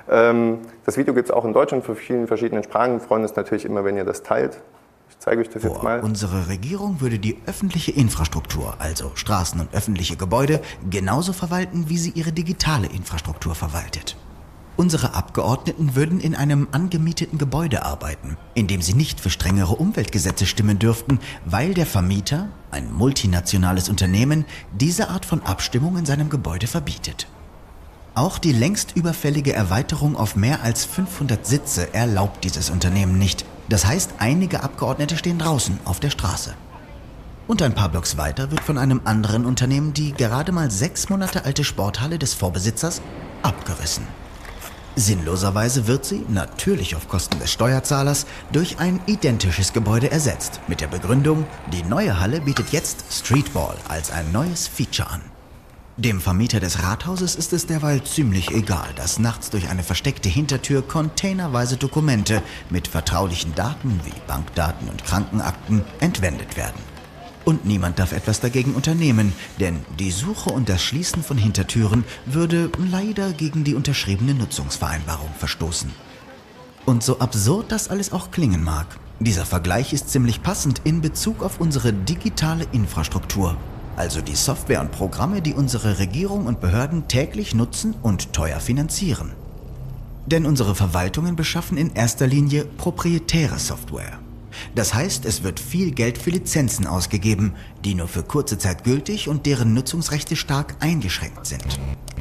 Das Video gibt es auch in Deutsch und für vielen verschiedenen Sprachen. Wir freuen uns natürlich immer, wenn ihr das teilt. Ich zeige euch das jetzt mal. Unsere Regierung würde die öffentliche Infrastruktur, also Straßen und öffentliche Gebäude, genauso verwalten, wie sie ihre digitale Infrastruktur verwaltet. Unsere Abgeordneten würden in einem angemieteten Gebäude arbeiten, in dem sie nicht für strengere Umweltgesetze stimmen dürften, weil der Vermieter, ein multinationales Unternehmen, diese Art von Abstimmung in seinem Gebäude verbietet. Auch die längst überfällige Erweiterung auf mehr als fünfhundert Sitze erlaubt dieses Unternehmen nicht. Das heißt, einige Abgeordnete stehen draußen auf der Straße. Und ein paar Blocks weiter wird von einem anderen Unternehmen die gerade mal sechs Monate alte Sporthalle des Vorbesitzers abgerissen. Sinnloserweise wird sie, natürlich auf Kosten des Steuerzahlers, durch ein identisches Gebäude ersetzt, mit der Begründung, die neue Halle bietet jetzt Streetball als ein neues Feature an. Dem Vermieter des Rathauses ist es derweil ziemlich egal, dass nachts durch eine versteckte Hintertür containerweise Dokumente mit vertraulichen Daten wie Bankdaten und Krankenakten entwendet werden. Und niemand darf etwas dagegen unternehmen, denn die Suche und das Schließen von Hintertüren würde leider gegen die unterschriebene Nutzungsvereinbarung verstoßen. Und so absurd das alles auch klingen mag, dieser Vergleich ist ziemlich passend in Bezug auf unsere digitale Infrastruktur, also die Software und Programme, die unsere Regierung und Behörden täglich nutzen und teuer finanzieren. Denn unsere Verwaltungen beschaffen in erster Linie proprietäre Software. Das heißt, es wird viel Geld für Lizenzen ausgegeben, die nur für kurze Zeit gültig und deren Nutzungsrechte stark eingeschränkt sind.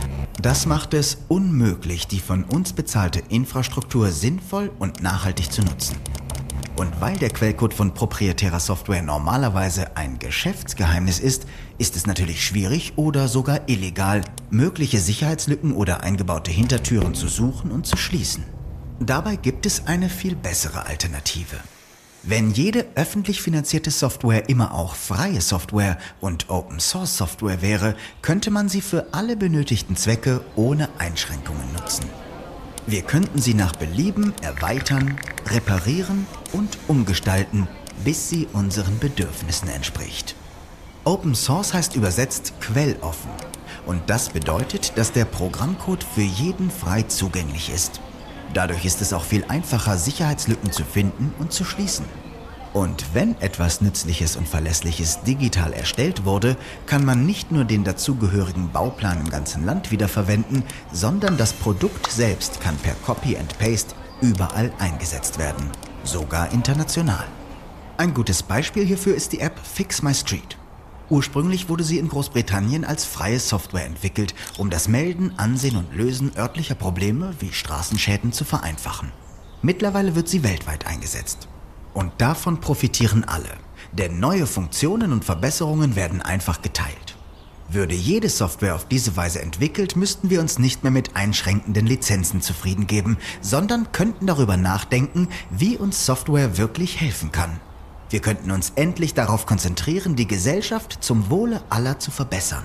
Das macht es unmöglich, die von uns bezahlte Infrastruktur sinnvoll und nachhaltig zu nutzen. Und weil der Quellcode von proprietärer Software normalerweise ein Geschäftsgeheimnis ist, ist es natürlich schwierig oder sogar illegal, mögliche Sicherheitslücken oder eingebaute Hintertüren zu suchen und zu schließen. Dabei gibt es eine viel bessere Alternative. Wenn jede öffentlich finanzierte Software immer auch freie Software und Open-Source-Software wäre, könnte man sie für alle benötigten Zwecke ohne Einschränkungen nutzen. Wir könnten sie nach Belieben erweitern, reparieren und umgestalten, bis sie unseren Bedürfnissen entspricht. Open Source heißt übersetzt quelloffen. Und das bedeutet, dass der Programmcode für jeden frei zugänglich ist. Dadurch ist es auch viel einfacher, Sicherheitslücken zu finden und zu schließen. Und wenn etwas Nützliches und Verlässliches digital erstellt wurde, kann man nicht nur den dazugehörigen Bauplan im ganzen Land wiederverwenden, sondern das Produkt selbst kann per Copy and Paste überall eingesetzt werden, sogar international. Ein gutes Beispiel hierfür ist die App Fix My Street. Ursprünglich wurde sie in Großbritannien als freie Software entwickelt, um das Melden, Ansehen und Lösen örtlicher Probleme wie Straßenschäden zu vereinfachen. Mittlerweile wird sie weltweit eingesetzt. Und davon profitieren alle, denn neue Funktionen und Verbesserungen werden einfach geteilt. Würde jede Software auf diese Weise entwickelt, müssten wir uns nicht mehr mit einschränkenden Lizenzen zufrieden geben, sondern könnten darüber nachdenken, wie uns Software wirklich helfen kann. Wir könnten uns endlich darauf konzentrieren, die Gesellschaft zum Wohle aller zu verbessern.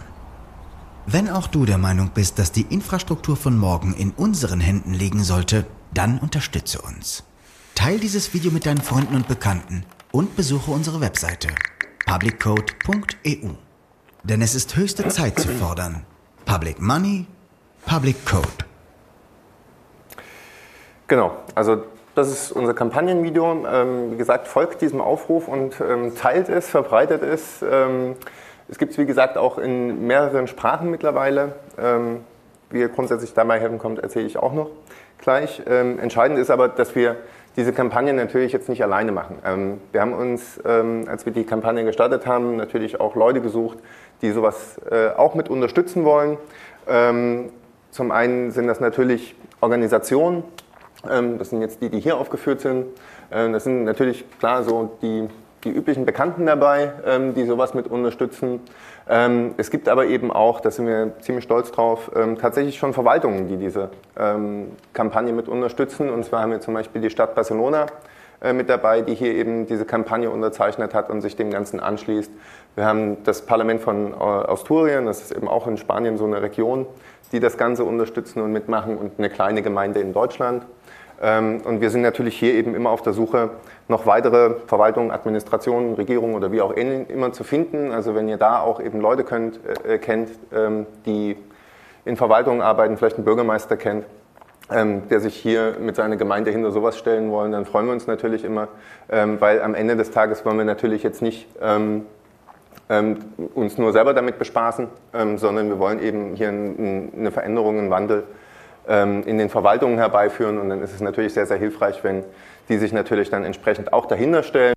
Wenn auch du der Meinung bist, dass die Infrastruktur von morgen in unseren Händen liegen sollte, dann unterstütze uns. Teil dieses Video mit deinen Freunden und Bekannten und besuche unsere Webseite public code punkt e u. Denn es ist höchste Zeit zu fordern. Public Money, Public Code. Genau, also das ist unser Kampagnenvideo. Ähm, wie gesagt, folgt diesem Aufruf und ähm, teilt es, verbreitet es. Ähm, es gibt es, wie gesagt, auch in mehreren Sprachen mittlerweile. Ähm, wie ihr grundsätzlich dabei helfen kommt, erzähle ich auch noch gleich. Ähm, entscheidend ist aber, dass wir diese Kampagne natürlich jetzt nicht alleine machen. Ähm, wir haben uns, ähm, als wir die Kampagne gestartet haben, natürlich auch Leute gesucht, die sowas äh, auch mit unterstützen wollen. Ähm, zum einen sind das natürlich Organisationen, ähm, das sind jetzt die, die hier aufgeführt sind. Ähm, das sind natürlich klar so die, die üblichen Bekannten dabei, ähm, die sowas mit unterstützen. Ähm, es gibt aber eben auch, da sind wir ziemlich stolz drauf, ähm, tatsächlich schon Verwaltungen, die diese ähm, Kampagne mit unterstützen. Und zwar haben wir zum Beispiel die Stadt Barcelona äh, mit dabei, die hier eben diese Kampagne unterzeichnet hat und sich dem Ganzen anschließt. Wir haben das Parlament von äh, Asturien, das ist eben auch in Spanien so eine Region, die das Ganze unterstützen und mitmachen, und eine kleine Gemeinde in Deutschland. Ähm, und wir sind natürlich hier eben immer auf der Suche, noch weitere Verwaltungen, Administrationen, Regierungen oder wie auch immer zu finden. Also wenn ihr da auch eben Leute könnt, äh, kennt, ähm, die in Verwaltungen arbeiten, vielleicht einen Bürgermeister kennt, ähm, der sich hier mit seiner Gemeinde hinter sowas stellen wollen, dann freuen wir uns natürlich immer, ähm, weil am Ende des Tages wollen wir natürlich jetzt nicht ähm, ähm, uns nur selber damit bespaßen, ähm, sondern wir wollen eben hier ein, eine Veränderung, einen Wandel ähm, in den Verwaltungen herbeiführen, und dann ist es natürlich sehr, sehr hilfreich, wenn die sich natürlich dann entsprechend auch dahinter stellen.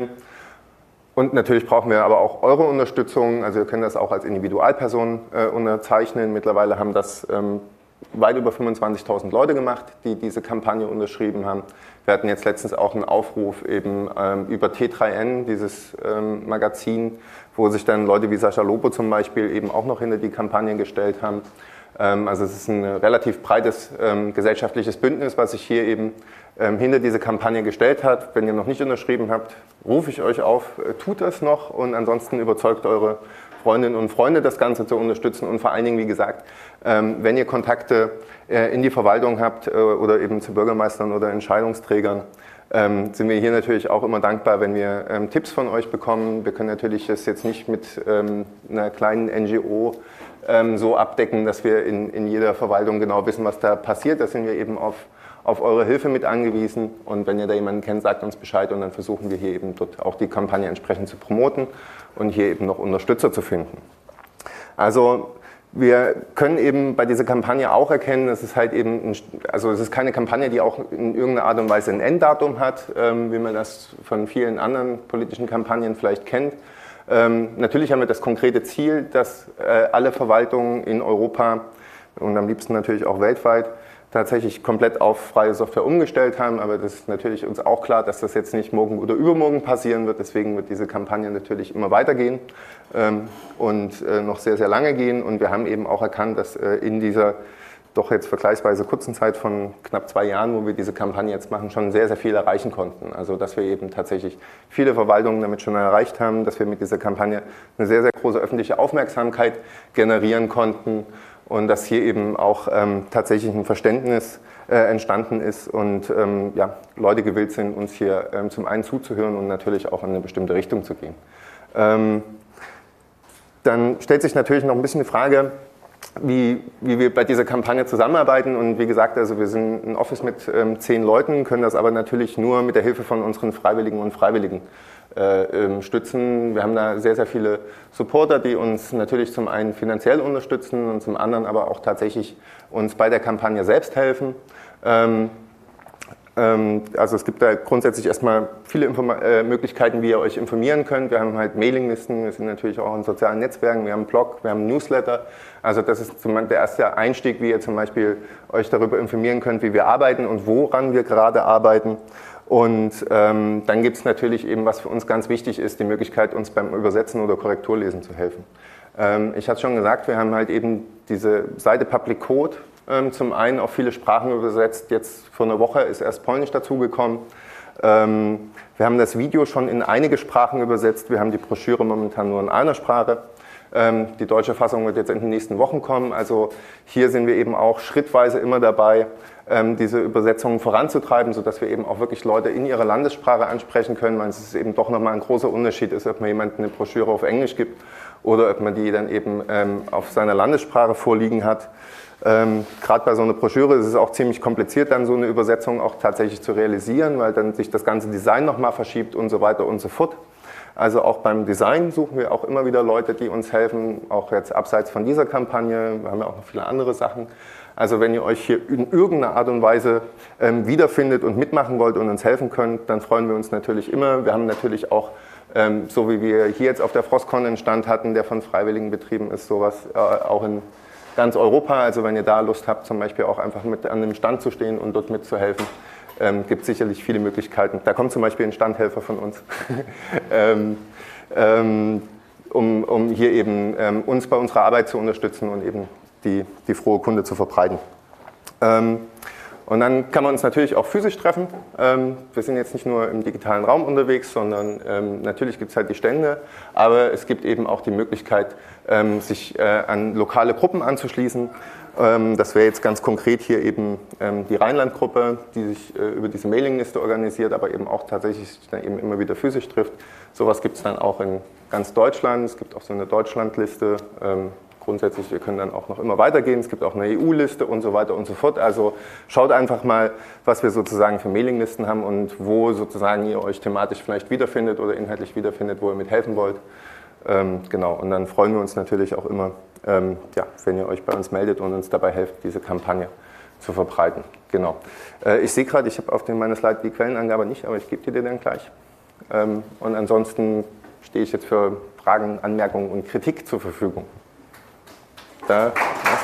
Und natürlich brauchen wir aber auch eure Unterstützung. Also wir können das auch als Individualperson äh, unterzeichnen. Mittlerweile haben das ähm, weit über fünfundzwanzigtausend Leute gemacht, die diese Kampagne unterschrieben haben. Wir hatten jetzt letztens auch einen Aufruf eben ähm, über T drei N, dieses ähm, Magazin, wo sich dann Leute wie Sascha Lobo zum Beispiel eben auch noch hinter die Kampagne gestellt haben. Ähm, also es ist ein relativ breites ähm, gesellschaftliches Bündnis, was sich hier eben ähm, hinter diese Kampagne gestellt hat. Wenn ihr noch nicht unterschrieben habt, rufe ich euch auf, äh, tut das noch, und ansonsten überzeugt eure Freundinnen und Freunde, das Ganze zu unterstützen, und vor allen Dingen, wie gesagt, ähm, wenn ihr Kontakte äh, in die Verwaltung habt äh, oder eben zu Bürgermeistern oder Entscheidungsträgern, ähm, sind wir hier natürlich auch immer dankbar, wenn wir ähm, Tipps von euch bekommen. Wir können natürlich das jetzt nicht mit ähm, einer kleinen N G O ähm, so abdecken, dass wir in, in jeder Verwaltung genau wissen, was da passiert. Da sind wir eben auf, auf eure Hilfe mit angewiesen, und wenn ihr da jemanden kennt, sagt uns Bescheid, und dann versuchen wir hier eben dort auch die Kampagne entsprechend zu promoten und hier eben noch Unterstützer zu finden. Also Wir können eben bei dieser Kampagne auch erkennen, dass es halt eben, ein, also es ist keine Kampagne, die auch in irgendeiner Art und Weise ein Enddatum hat, ähm, wie man das von vielen anderen politischen Kampagnen vielleicht kennt. Ähm, natürlich haben wir das konkrete Ziel, dass äh, alle Verwaltungen in Europa und am liebsten natürlich auch weltweit tatsächlich komplett auf freie Software umgestellt haben, aber das ist natürlich uns auch klar, dass das jetzt nicht morgen oder übermorgen passieren wird, deswegen wird diese Kampagne natürlich immer weitergehen ähm, und äh, noch sehr, sehr lange gehen und wir haben eben auch erkannt, dass äh, in dieser doch jetzt vergleichsweise kurzen Zeit von knapp zwei Jahren, wo wir diese Kampagne jetzt machen, schon sehr, sehr viel erreichen konnten. Also dass wir eben tatsächlich viele Verwaltungen damit schon erreicht haben, dass wir mit dieser Kampagne eine sehr, sehr große öffentliche Aufmerksamkeit generieren konnten und dass hier eben auch ähm, tatsächlich ein Verständnis äh, entstanden ist und ähm, ja, Leute gewillt sind, uns hier ähm, zum einen zuzuhören und natürlich auch in eine bestimmte Richtung zu gehen. Ähm, dann stellt sich natürlich noch ein bisschen die Frage, wie, wie wir bei dieser Kampagne zusammenarbeiten und wie gesagt, also wir sind ein Office mit ähm, zehn Leuten, können das aber natürlich nur mit der Hilfe von unseren Freiwilligen und Freiwilligen äh, ähm, stützen. Wir haben da sehr, sehr viele Supporter, die uns natürlich zum einen finanziell unterstützen und zum anderen aber auch tatsächlich uns bei der Kampagne selbst helfen. Ähm, Also es gibt da grundsätzlich erstmal viele Informa- äh, Möglichkeiten, wie ihr euch informieren könnt. Wir haben halt Mailinglisten, wir sind natürlich auch in sozialen Netzwerken, wir haben einen Blog, wir haben einen Newsletter. Also das ist zum Beispiel der erste Einstieg, wie ihr zum Beispiel euch darüber informieren könnt, wie wir arbeiten und woran wir gerade arbeiten. Und ähm, dann gibt es natürlich eben, was für uns ganz wichtig ist, die Möglichkeit, uns beim Übersetzen oder Korrekturlesen zu helfen. Ähm, ich hatte schon gesagt, wir haben halt eben diese Seite Public Code, zum einen auf viele Sprachen übersetzt. Jetzt vor einer Woche ist erst Polnisch dazugekommen. Wir haben das Video schon in einige Sprachen übersetzt. Wir haben die Broschüre momentan nur in einer Sprache. Die deutsche Fassung wird jetzt in den nächsten Wochen kommen. Also hier sind wir eben auch schrittweise immer dabei, diese Übersetzungen voranzutreiben, sodass wir eben auch wirklich Leute in ihrer Landessprache ansprechen können, weil es eben doch nochmal ein großer Unterschied ist, ob man jemandem eine Broschüre auf Englisch gibt oder ob man die dann eben auf seiner Landessprache vorliegen hat. Ähm, Gerade bei so einer Broschüre ist es auch ziemlich kompliziert, dann so eine Übersetzung auch tatsächlich zu realisieren, weil dann sich das ganze Design nochmal verschiebt und so weiter und so fort. Also auch beim Design suchen wir auch immer wieder Leute, die uns helfen, auch jetzt abseits von dieser Kampagne. Wir haben ja auch noch viele andere Sachen. Also wenn ihr euch hier in irgendeiner Art und Weise ähm, wiederfindet und mitmachen wollt und uns helfen könnt, dann freuen wir uns natürlich immer. Wir haben natürlich auch, ähm, so wie wir hier jetzt auf der Frostcon einen Stand hatten, der von Freiwilligen betrieben ist, sowas äh, auch in ganz Europa, also wenn ihr da Lust habt, zum Beispiel auch einfach mit an dem Stand zu stehen und dort mitzuhelfen, ähm, gibt es sicherlich viele Möglichkeiten. Da kommt zum Beispiel ein Standhelfer von uns, ähm, ähm, um, um hier eben ähm, uns bei unserer Arbeit zu unterstützen und eben die, die frohe Kunde zu verbreiten. Ähm, und dann kann man uns natürlich auch physisch treffen. Ähm, wir sind jetzt nicht nur im digitalen Raum unterwegs, sondern ähm, natürlich gibt es halt die Stände, aber es gibt eben auch die Möglichkeit, ähm, sich äh, an lokale Gruppen anzuschließen. Ähm, das wäre jetzt ganz konkret hier eben ähm, die Rheinland-Gruppe, die sich äh, über diese Mailingliste organisiert, aber eben auch tatsächlich dann eben immer wieder physisch trifft. Sowas gibt es dann auch in ganz Deutschland. Es gibt auch so eine Deutschlandliste. Ähm, Grundsätzlich, wir können dann auch noch immer weitergehen. Es gibt auch eine E U-Liste und so weiter und so fort. Also schaut einfach mal, was wir sozusagen für Mailinglisten haben und wo sozusagen ihr euch thematisch vielleicht wiederfindet oder inhaltlich wiederfindet, wo ihr mithelfen wollt. Ähm, genau, und dann freuen wir uns natürlich auch immer, ähm, ja, wenn ihr euch bei uns meldet und uns dabei helft, diese Kampagne zu verbreiten. Genau. Äh, ich sehe gerade, ich habe auf den, meiner Slide die Quellenangabe nicht, aber ich gebe dir dann gleich. Ähm, und ansonsten stehe ich jetzt für Fragen, Anmerkungen und Kritik zur Verfügung. Da,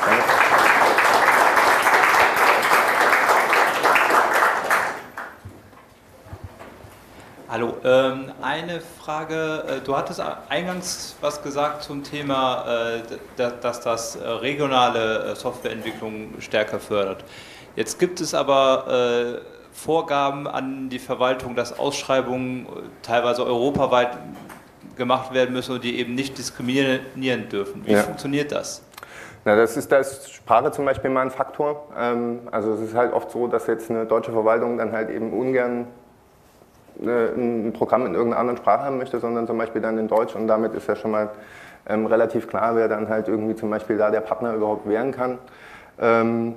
Hallo, ähm, eine Frage. Du hattest eingangs was gesagt zum Thema, äh, dass das regionale Softwareentwicklung stärker fördert. Jetzt gibt es aber äh, Vorgaben an die Verwaltung, dass Ausschreibungen teilweise europaweit gemacht werden müssen und die eben nicht diskriminieren dürfen. Wie ja. funktioniert das? Na, das ist, da ist Sprache zum Beispiel mal ein Faktor. Also es ist halt oft so, dass jetzt eine deutsche Verwaltung dann halt eben ungern ein Programm in irgendeiner anderen Sprache haben möchte, sondern zum Beispiel dann in Deutsch. Und damit ist ja schon mal ähm, relativ klar, wer dann halt irgendwie zum Beispiel da der Partner überhaupt wären kann. Ähm,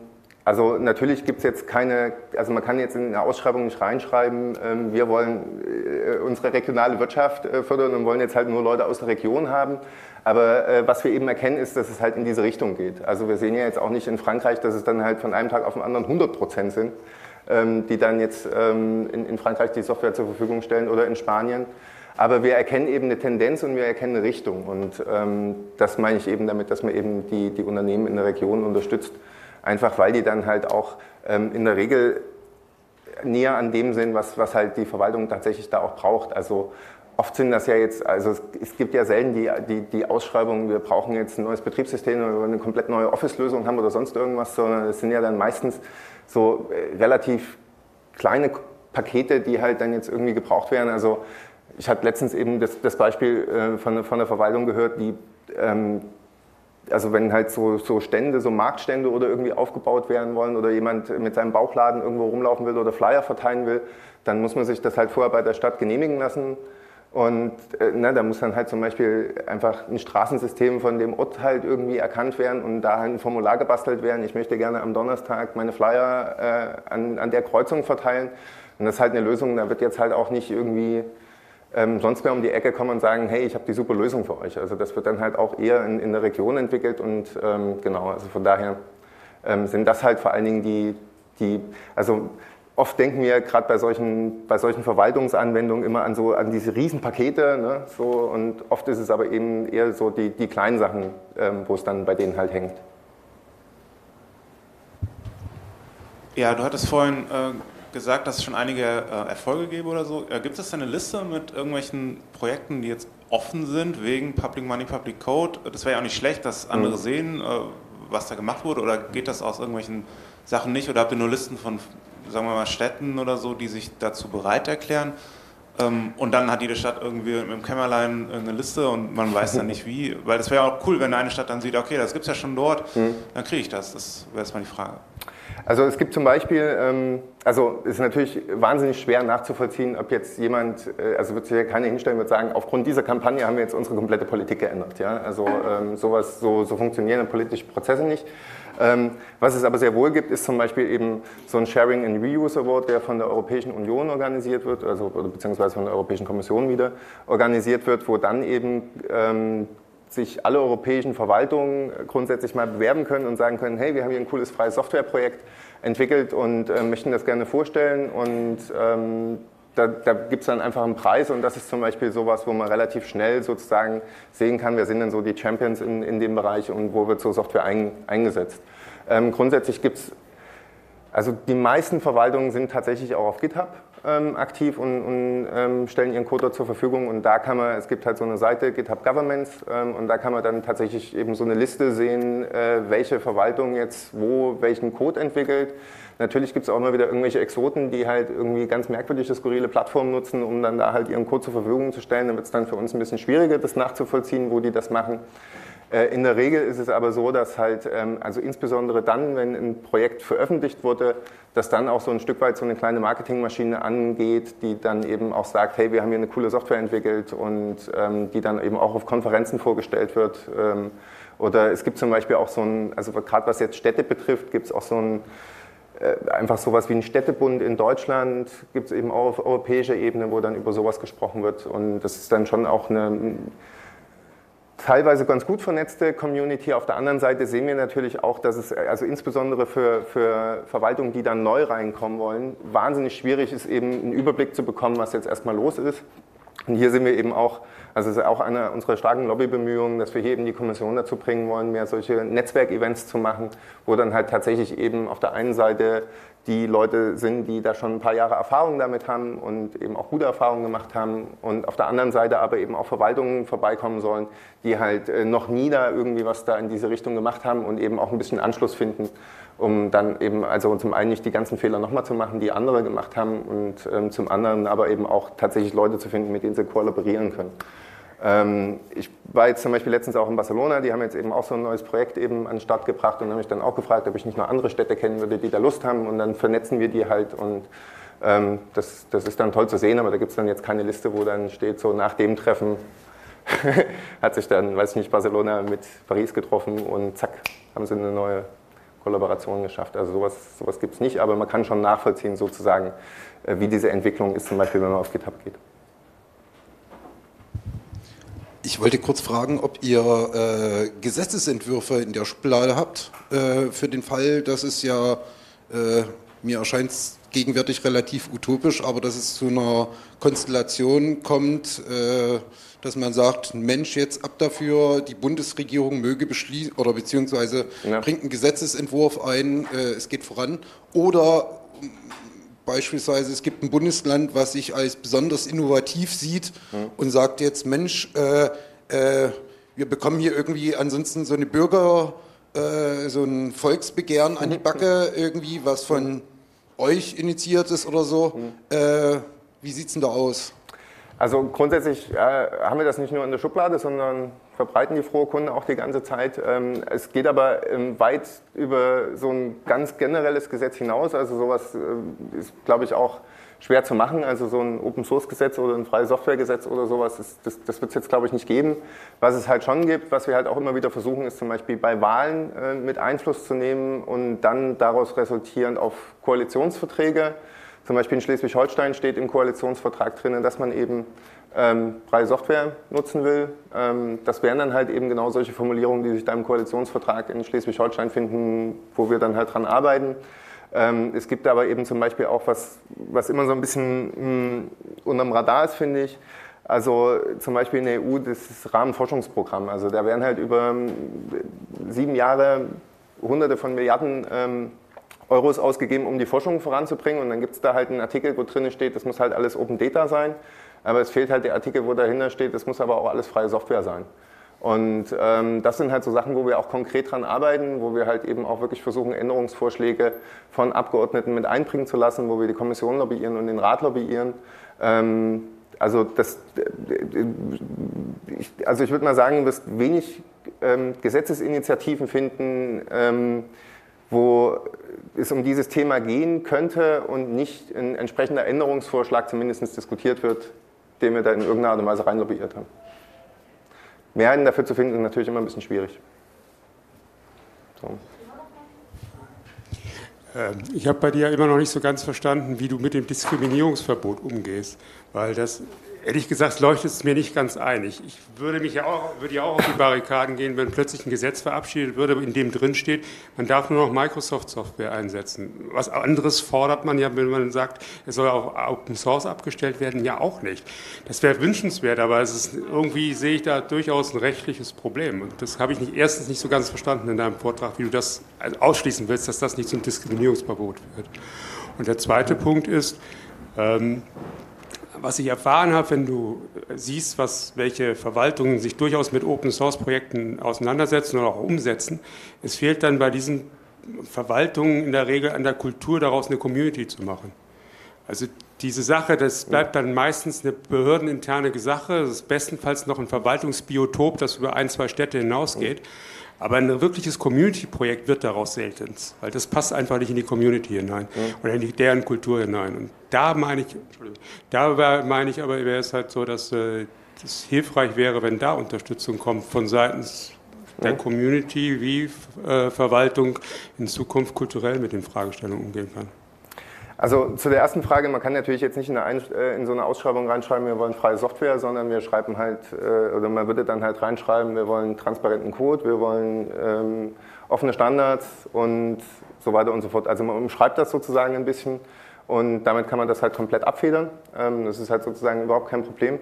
Also natürlich gibt es jetzt keine, also man kann jetzt in eine Ausschreibung nicht reinschreiben, ähm, wir wollen äh, unsere regionale Wirtschaft äh, fördern und wollen jetzt halt nur Leute aus der Region haben. Aber äh, was wir eben erkennen, ist, dass es halt in diese Richtung geht. Also wir sehen ja jetzt auch nicht in Frankreich, dass es dann halt von einem Tag auf den anderen hundert Prozent sind, ähm, die dann jetzt ähm, in, in Frankreich die Software zur Verfügung stellen oder in Spanien. Aber wir erkennen eben eine Tendenz und wir erkennen eine Richtung. Und ähm, das meine ich eben damit, dass man eben die, die Unternehmen in der Region unterstützt. Einfach weil die dann halt auch ähm, in der Regel näher an dem sind, was, was halt die Verwaltung tatsächlich da auch braucht. Also oft sind das ja jetzt, also es, es gibt ja selten die, die, die Ausschreibungen, wir brauchen jetzt ein neues Betriebssystem oder wir wollen eine komplett neue Office-Lösung haben oder sonst irgendwas, sondern es sind ja dann meistens so äh, relativ kleine Pakete, die halt dann jetzt irgendwie gebraucht werden. Also ich hatte letztens eben das, das Beispiel äh, von, von der Verwaltung gehört, die ähm, also wenn halt so, so Stände, so Marktstände oder irgendwie aufgebaut werden wollen oder jemand mit seinem Bauchladen irgendwo rumlaufen will oder Flyer verteilen will, dann muss man sich das halt vorher bei der Stadt genehmigen lassen. Und äh, ne, da muss dann halt zum Beispiel einfach ein Straßensystem von dem Ort halt irgendwie erkannt werden und da halt ein Formular gebastelt werden. Ich möchte gerne am Donnerstag meine Flyer äh, an, an der Kreuzung verteilen. Und das ist halt eine Lösung, da wird jetzt halt auch nicht irgendwie ähm, sonst wer um die Ecke kommen und sagen, hey, ich habe die super Lösung für euch. Also das wird dann halt auch eher in, in der Region entwickelt und ähm, genau, also von daher ähm, sind das halt vor allen Dingen die, die also oft denken wir gerade bei solchen, bei solchen Verwaltungsanwendungen immer an, so, an diese Riesenpakete, ne, so, und oft ist es aber eben eher so die, die kleinen Sachen, ähm, wo es dann bei denen halt hängt. Ja, du hattest vorhin äh, gesagt, dass es schon einige äh, Erfolge gäbe oder so. Äh, gibt es denn eine Liste mit irgendwelchen Projekten, die jetzt offen sind wegen Public Money, Public Code? Das wäre ja auch nicht schlecht, dass andere mhm. sehen, äh, was da gemacht wurde, oder geht das aus irgendwelchen Sachen nicht? Oder habt ihr nur Listen von, sagen wir mal, Städten oder so, die sich dazu bereit erklären? Ähm, und dann hat jede Stadt irgendwie mit dem Kämmerlein eine Liste und man weiß dann nicht wie. Weil das wäre auch cool, wenn eine Stadt dann sieht, okay, das gibt es ja schon dort, mhm. dann kriege ich das. Das wäre jetzt mal die Frage. Also es gibt zum Beispiel, ähm, also es ist natürlich wahnsinnig schwer nachzuvollziehen, ob jetzt jemand, äh, also wird sich ja keiner hinstellen und sagen, aufgrund dieser Kampagne haben wir jetzt unsere komplette Politik geändert. Ja? Also ähm, sowas, so, so funktionieren politische Prozesse nicht. Ähm, was es aber sehr wohl gibt, ist zum Beispiel eben so ein Sharing and Reuse Award, der von der Europäischen Union organisiert wird, also oder beziehungsweise von der Europäischen Kommission wieder organisiert wird, wo dann eben ähm, sich alle europäischen Verwaltungen grundsätzlich mal bewerben können und sagen können, hey, wir haben hier ein cooles freies Softwareprojekt entwickelt und äh, möchten das gerne vorstellen und ähm, da, da gibt es dann einfach einen Preis und das ist zum Beispiel sowas, wo man relativ schnell sozusagen sehen kann, wer sind denn so die Champions in, in dem Bereich und wo wird so Software ein, eingesetzt. Ähm, grundsätzlich gibt es, also die meisten Verwaltungen sind tatsächlich auch auf GitHub ähm, aktiv und, und ähm, stellen ihren Code dort zur Verfügung und da kann man, es gibt halt so eine Seite, GitHub Governments, ähm, und da kann man dann tatsächlich eben so eine Liste sehen, äh, welche Verwaltung jetzt wo welchen Code entwickelt. Natürlich gibt es auch immer wieder irgendwelche Exoten, die halt irgendwie ganz merkwürdige, skurrile Plattformen nutzen, um dann da halt ihren Code zur Verfügung zu stellen. Dann wird es dann für uns ein bisschen schwieriger, das nachzuvollziehen, wo die das machen. In der Regel ist es aber so, dass halt, also insbesondere dann, wenn ein Projekt veröffentlicht wurde, dass dann auch so ein Stück weit so eine kleine Marketingmaschine angeht, die dann eben auch sagt, hey, wir haben hier eine coole Software entwickelt und die dann eben auch auf Konferenzen vorgestellt wird. Oder es gibt zum Beispiel auch so ein, also gerade was jetzt Städte betrifft, gibt es auch so ein, einfach sowas wie einen Städtebund in Deutschland, gibt es eben auch auf europäischer Ebene, wo dann über sowas gesprochen wird und das ist dann schon auch eine teilweise ganz gut vernetzte Community. Auf der anderen Seite sehen wir natürlich auch, dass es also insbesondere für, für Verwaltungen, die dann neu reinkommen wollen, wahnsinnig schwierig ist, eben einen Überblick zu bekommen, was jetzt erstmal los ist. Und hier sind wir eben auch, also es ist auch eine unserer starken Lobbybemühungen, dass wir hier eben die Kommission dazu bringen wollen, mehr solche Netzwerkevents zu machen, wo dann halt tatsächlich eben auf der einen Seite die Leute sind, die da schon ein paar Jahre Erfahrung damit haben und eben auch gute Erfahrungen gemacht haben und auf der anderen Seite aber eben auch Verwaltungen vorbeikommen sollen, die halt noch nie da irgendwie was da in diese Richtung gemacht haben und eben auch ein bisschen Anschluss finden, um dann eben also zum einen nicht die ganzen Fehler nochmal zu machen, die andere gemacht haben und ähm, zum anderen aber eben auch tatsächlich Leute zu finden, mit denen sie kollaborieren können. Ähm, ich war jetzt zum Beispiel letztens auch in Barcelona, die haben jetzt eben auch so ein neues Projekt eben an den Start gebracht und haben mich dann auch gefragt, ob ich nicht noch andere Städte kennen würde, die da Lust haben und dann vernetzen wir die halt und ähm, das, das ist dann toll zu sehen, aber da gibt es dann jetzt keine Liste, wo dann steht, so nach dem Treffen hat sich dann, weiß ich nicht, Barcelona mit Paris getroffen und zack, haben sie eine neue Kollaboration geschafft. Also sowas, sowas gibt es nicht, aber man kann schon nachvollziehen sozusagen, wie diese Entwicklung ist, zum Beispiel wenn man auf GitHub geht. Ich wollte kurz fragen, ob ihr äh, Gesetzesentwürfe in der Schublade habt, äh, für den Fall, dass es ja, äh, mir erscheint es gegenwärtig relativ utopisch, aber dass es zu einer Konstellation kommt, äh, dass man sagt, Mensch, jetzt ab dafür, die Bundesregierung möge beschließen oder beziehungsweise ja. bringt einen Gesetzesentwurf ein, äh, es geht voran. Oder beispielsweise, es gibt ein Bundesland, was sich als besonders innovativ sieht mhm. und sagt jetzt, Mensch, äh, äh, wir bekommen hier irgendwie ansonsten so eine Bürger, äh, so ein Volksbegehren an die Backe, irgendwie was von euch initiiert ist oder so. Mhm. Äh, wie sieht es denn da aus? Also grundsätzlich äh, haben wir das nicht nur in der Schublade, sondern verbreiten die frohe Kunde auch die ganze Zeit. Ähm, es geht aber ähm, weit über so ein ganz generelles Gesetz hinaus. Also sowas äh, ist, glaube ich, auch schwer zu machen. Also so ein Open-Source-Gesetz oder ein Freie-Software-Gesetz oder sowas, ist, das, das wird es jetzt, glaube ich, nicht geben. Was es halt schon gibt, was wir halt auch immer wieder versuchen, ist zum Beispiel bei Wahlen äh, mit Einfluss zu nehmen und dann daraus resultierend auf Koalitionsverträge. Zum Beispiel in Schleswig-Holstein steht im Koalitionsvertrag drin, dass man eben ähm, freie Software nutzen will. Ähm, das wären dann halt eben genau solche Formulierungen, die sich da im Koalitionsvertrag in Schleswig-Holstein finden, wo wir dann halt dran arbeiten. Ähm, es gibt aber eben zum Beispiel auch was, was immer so ein bisschen mh, unterm Radar ist, finde ich. Also zum Beispiel in der E U das Rahmenforschungsprogramm. Also da werden halt über sieben Jahre Hunderte von Milliarden ähm, Euros ausgegeben, um die Forschung voranzubringen. Und dann gibt es da halt einen Artikel, wo drin steht, das muss halt alles Open Data sein. Aber es fehlt halt der Artikel, wo dahinter steht, das muss aber auch alles freie Software sein. Und ähm, das sind halt so Sachen, wo wir auch konkret dran arbeiten, wo wir halt eben auch wirklich versuchen, Änderungsvorschläge von Abgeordneten mit einbringen zu lassen, wo wir die Kommission lobbyieren und den Rat lobbyieren. Ähm, also, das, ich, also ich würde mal sagen, du wirst wenig ähm, Gesetzesinitiativen finden, ähm, wo es um dieses Thema gehen könnte und nicht ein entsprechender Änderungsvorschlag zumindest diskutiert wird, den wir da in irgendeiner Art und Weise reinlobbyiert haben. Mehrheiten dafür zu finden, ist natürlich immer ein bisschen schwierig. So. Ich habe bei dir immer noch nicht so ganz verstanden, wie du mit dem Diskriminierungsverbot umgehst, weil das, ehrlich gesagt, leuchtet es mir nicht ganz ein. Ich, ich würde mich ja auch, würde ja auch auf die Barrikaden gehen, wenn plötzlich ein Gesetz verabschiedet würde, in dem drin steht, man darf nur noch Microsoft-Software einsetzen. Was anderes fordert man ja, wenn man sagt, es soll auf Open Source abgestellt werden, ja auch nicht. Das wäre wünschenswert, aber es ist, irgendwie sehe ich da durchaus ein rechtliches Problem. Und das habe ich nicht, erstens nicht so ganz verstanden in deinem Vortrag, wie du das ausschließen willst, dass das nicht zum Diskriminierungsverbot wird. Und der zweite Punkt ist, ähm, was ich erfahren habe, wenn du siehst, was, welche Verwaltungen sich durchaus mit Open-Source-Projekten auseinandersetzen oder auch umsetzen, es fehlt dann bei diesen Verwaltungen in der Regel an der Kultur, daraus eine Community zu machen. Also diese Sache, das bleibt dann meistens eine behördeninterne Sache, das ist bestenfalls noch ein Verwaltungsbiotop, das über ein, zwei Städte hinausgeht. Aber ein wirkliches Community-Projekt wird daraus selten, weil das passt einfach nicht in die Community hinein ja. oder in die, deren Kultur hinein. Und da meine ich, Entschuldigung, da meine ich aber, wäre es halt so, dass äh, es hilfreich wäre, wenn da Unterstützung kommt von seitens der ja. Community, wie äh, Verwaltung in Zukunft kulturell mit den Fragestellungen umgehen kann. Also zu der ersten Frage, man kann natürlich jetzt nicht in, eine, in so eine Ausschreibung reinschreiben, wir wollen freie Software, sondern wir schreiben halt, oder man würde dann halt reinschreiben, wir wollen transparenten Code, wir wollen ähm, offene Standards und so weiter und so fort. Also man umschreibt das sozusagen ein bisschen und damit kann man das halt komplett abfedern. Ähm, das ist halt sozusagen überhaupt kein Problem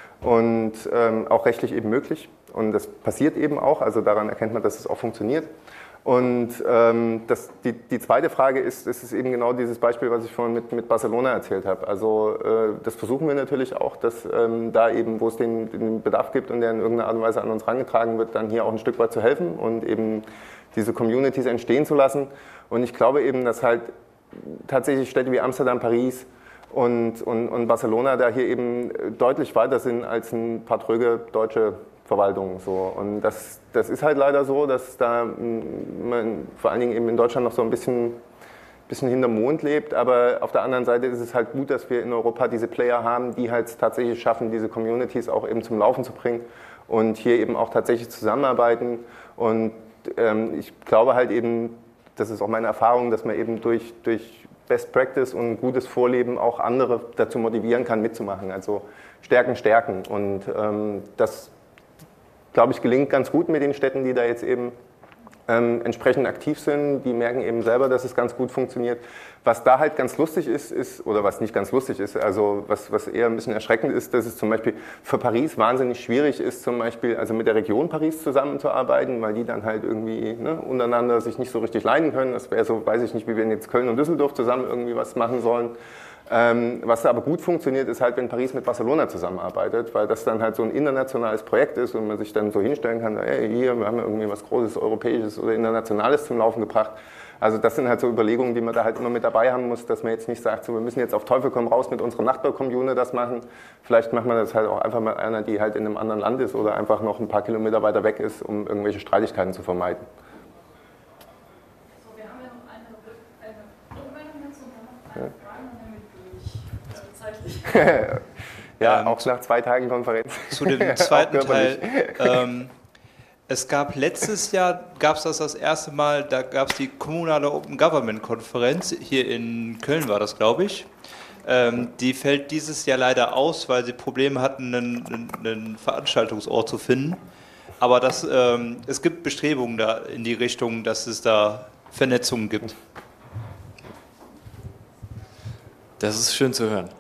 und ähm, auch rechtlich eben möglich. Und das passiert eben auch, also daran erkennt man, dass es auch funktioniert. Und ähm, das, die, die zweite Frage ist, ist es eben genau dieses Beispiel, was ich vorhin mit, mit Barcelona erzählt habe. Also äh, das versuchen wir natürlich auch, dass ähm, da eben, wo es den, den Bedarf gibt und der in irgendeiner Art und Weise an uns herangetragen wird, dann hier auch ein Stück weit zu helfen und eben diese Communities entstehen zu lassen. Und ich glaube eben, dass halt tatsächlich Städte wie Amsterdam, Paris und, und, und Barcelona da hier eben deutlich weiter sind als ein paar tröge deutsche Verwaltung. So. Und das, das ist halt leider so, dass da man vor allen Dingen eben in Deutschland noch so ein bisschen, bisschen hinterm Mond lebt, aber auf der anderen Seite ist es halt gut, dass wir in Europa diese Player haben, die halt tatsächlich schaffen, diese Communities auch eben zum Laufen zu bringen und hier eben auch tatsächlich zusammenarbeiten. Und ähm, ich glaube halt eben, das ist auch meine Erfahrung, dass man eben durch, durch Best Practice und gutes Vorleben auch andere dazu motivieren kann, mitzumachen. Also stärken, stärken. Und ähm, das, glaube ich, gelingt ganz gut mit den Städten, die da jetzt eben ähm, entsprechend aktiv sind. Die merken eben selber, dass es ganz gut funktioniert. Was da halt ganz lustig ist, ist, oder was nicht ganz lustig ist, also was, was eher ein bisschen erschreckend ist, dass es zum Beispiel für Paris wahnsinnig schwierig ist, zum Beispiel also mit der Region Paris zusammenzuarbeiten, weil die dann halt irgendwie ne, untereinander sich nicht so richtig leiden können. Das wäre so, weiß ich nicht, wie wir jetzt Köln und Düsseldorf zusammen irgendwie was machen sollen. Ähm, was aber gut funktioniert, ist halt, wenn Paris mit Barcelona zusammenarbeitet, weil das dann halt so ein internationales Projekt ist und man sich dann so hinstellen kann, hey, hier, wir haben ja irgendwie was Großes, Europäisches oder Internationales zum Laufen gebracht. Also das sind halt so Überlegungen, die man da halt immer mit dabei haben muss, dass man jetzt nicht sagt, so, wir müssen jetzt auf Teufel komm raus mit unserer Nachbarkommune das machen. Vielleicht macht man das halt auch einfach mal einer, die halt in einem anderen Land ist oder einfach noch ein paar Kilometer weiter weg ist, um irgendwelche Streitigkeiten zu vermeiden. So, wir haben ja noch eine, eine Rückmeldung dazu und dann noch eine Frage und dann sind wir durch. Also zeitlich. Ja, Ähm, auch nach zwei Tagen Konferenz. Zu dem zweiten Teil. Ähm, es gab letztes Jahr, gab es das das erste Mal, da gab es die kommunale Open Government Konferenz, hier in Köln war das, glaube ich. Ähm, die fällt dieses Jahr leider aus, weil sie Probleme hatten, einen, einen Veranstaltungsort zu finden. Aber das, ähm, es gibt Bestrebungen da in die Richtung, dass es da Vernetzungen gibt. Das ist schön zu hören.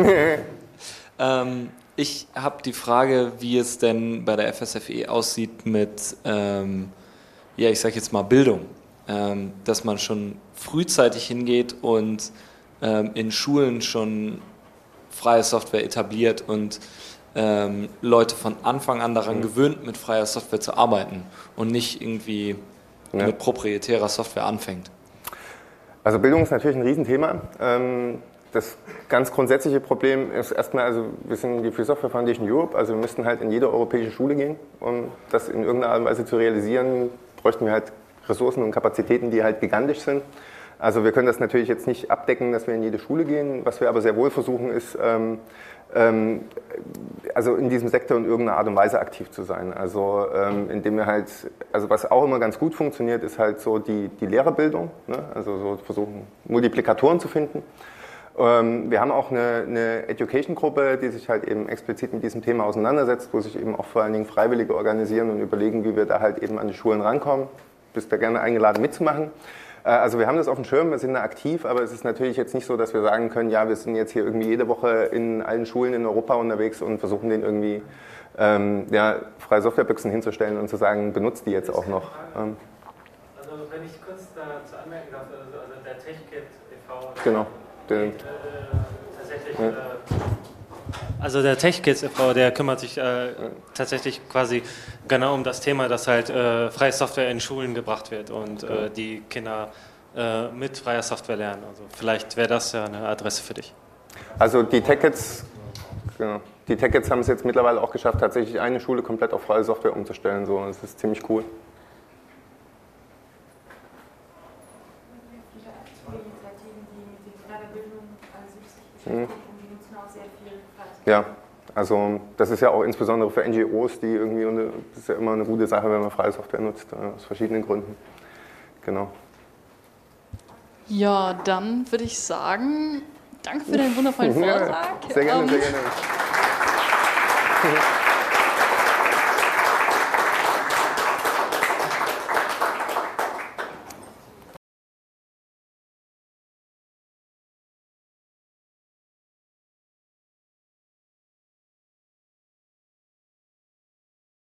ähm, ich habe die Frage, wie es denn bei der F S F E aussieht mit, ähm, ja, ich sage jetzt mal Bildung. Ähm, dass man schon frühzeitig hingeht und ähm, in Schulen schon freie Software etabliert und ähm, Leute von Anfang an daran gewöhnt, mit freier Software zu arbeiten und nicht irgendwie ja. mit proprietärer Software anfängt. Also Bildung ist natürlich ein Riesenthema. Ähm Das ganz grundsätzliche Problem ist erstmal, also wir sind die Free Software Foundation Europe, also wir müssten halt in jede europäische Schule gehen, um das in irgendeiner Art und Weise zu realisieren, bräuchten wir halt Ressourcen und Kapazitäten, die halt gigantisch sind. Also wir können das natürlich jetzt nicht abdecken, dass wir in jede Schule gehen, was wir aber sehr wohl versuchen ist, ähm, ähm, also in diesem Sektor in irgendeiner Art und Weise aktiv zu sein. Also ähm, indem wir halt, also was auch immer ganz gut funktioniert, ist halt so die, die Lehrerbildung, ne? Also so versuchen Multiplikatoren zu finden. Wir haben auch eine, eine Education-Gruppe, die sich halt eben explizit mit diesem Thema auseinandersetzt, wo sich eben auch vor allen Dingen Freiwillige organisieren und überlegen, wie wir da halt eben an die Schulen rankommen. Bist da gerne eingeladen mitzumachen. Also wir haben das auf dem Schirm, wir sind da aktiv, aber es ist natürlich jetzt nicht so, dass wir sagen können, ja, wir sind jetzt hier irgendwie jede Woche in allen Schulen in Europa unterwegs und versuchen denen irgendwie ähm, ja, freie Softwarebüchsen hinzustellen und zu sagen, benutzt die jetzt auch noch. Ähm. Also wenn ich kurz dazu anmerken darf, also, also der TechKit e V. Genau. Äh, tatsächlich, ja. äh, also der TechKids e V, der kümmert sich äh, tatsächlich quasi genau um das Thema, dass halt äh, freie Software in Schulen gebracht wird und äh, die Kinder äh, mit freier Software lernen. Also vielleicht wäre das ja eine Adresse für dich. Also die TechKids, genau, die TechKids haben es jetzt mittlerweile auch geschafft, tatsächlich eine Schule komplett auf freie Software umzustellen. So, das ist ziemlich cool. Mhm. Ja, also das ist ja auch insbesondere für N G Os, die irgendwie, eine, das ist ja immer eine gute Sache, wenn man freie Software nutzt, aus verschiedenen Gründen. Genau. Ja, dann würde ich sagen, danke für deinen wundervollen Vortrag. Ja, sehr gerne, sehr gerne.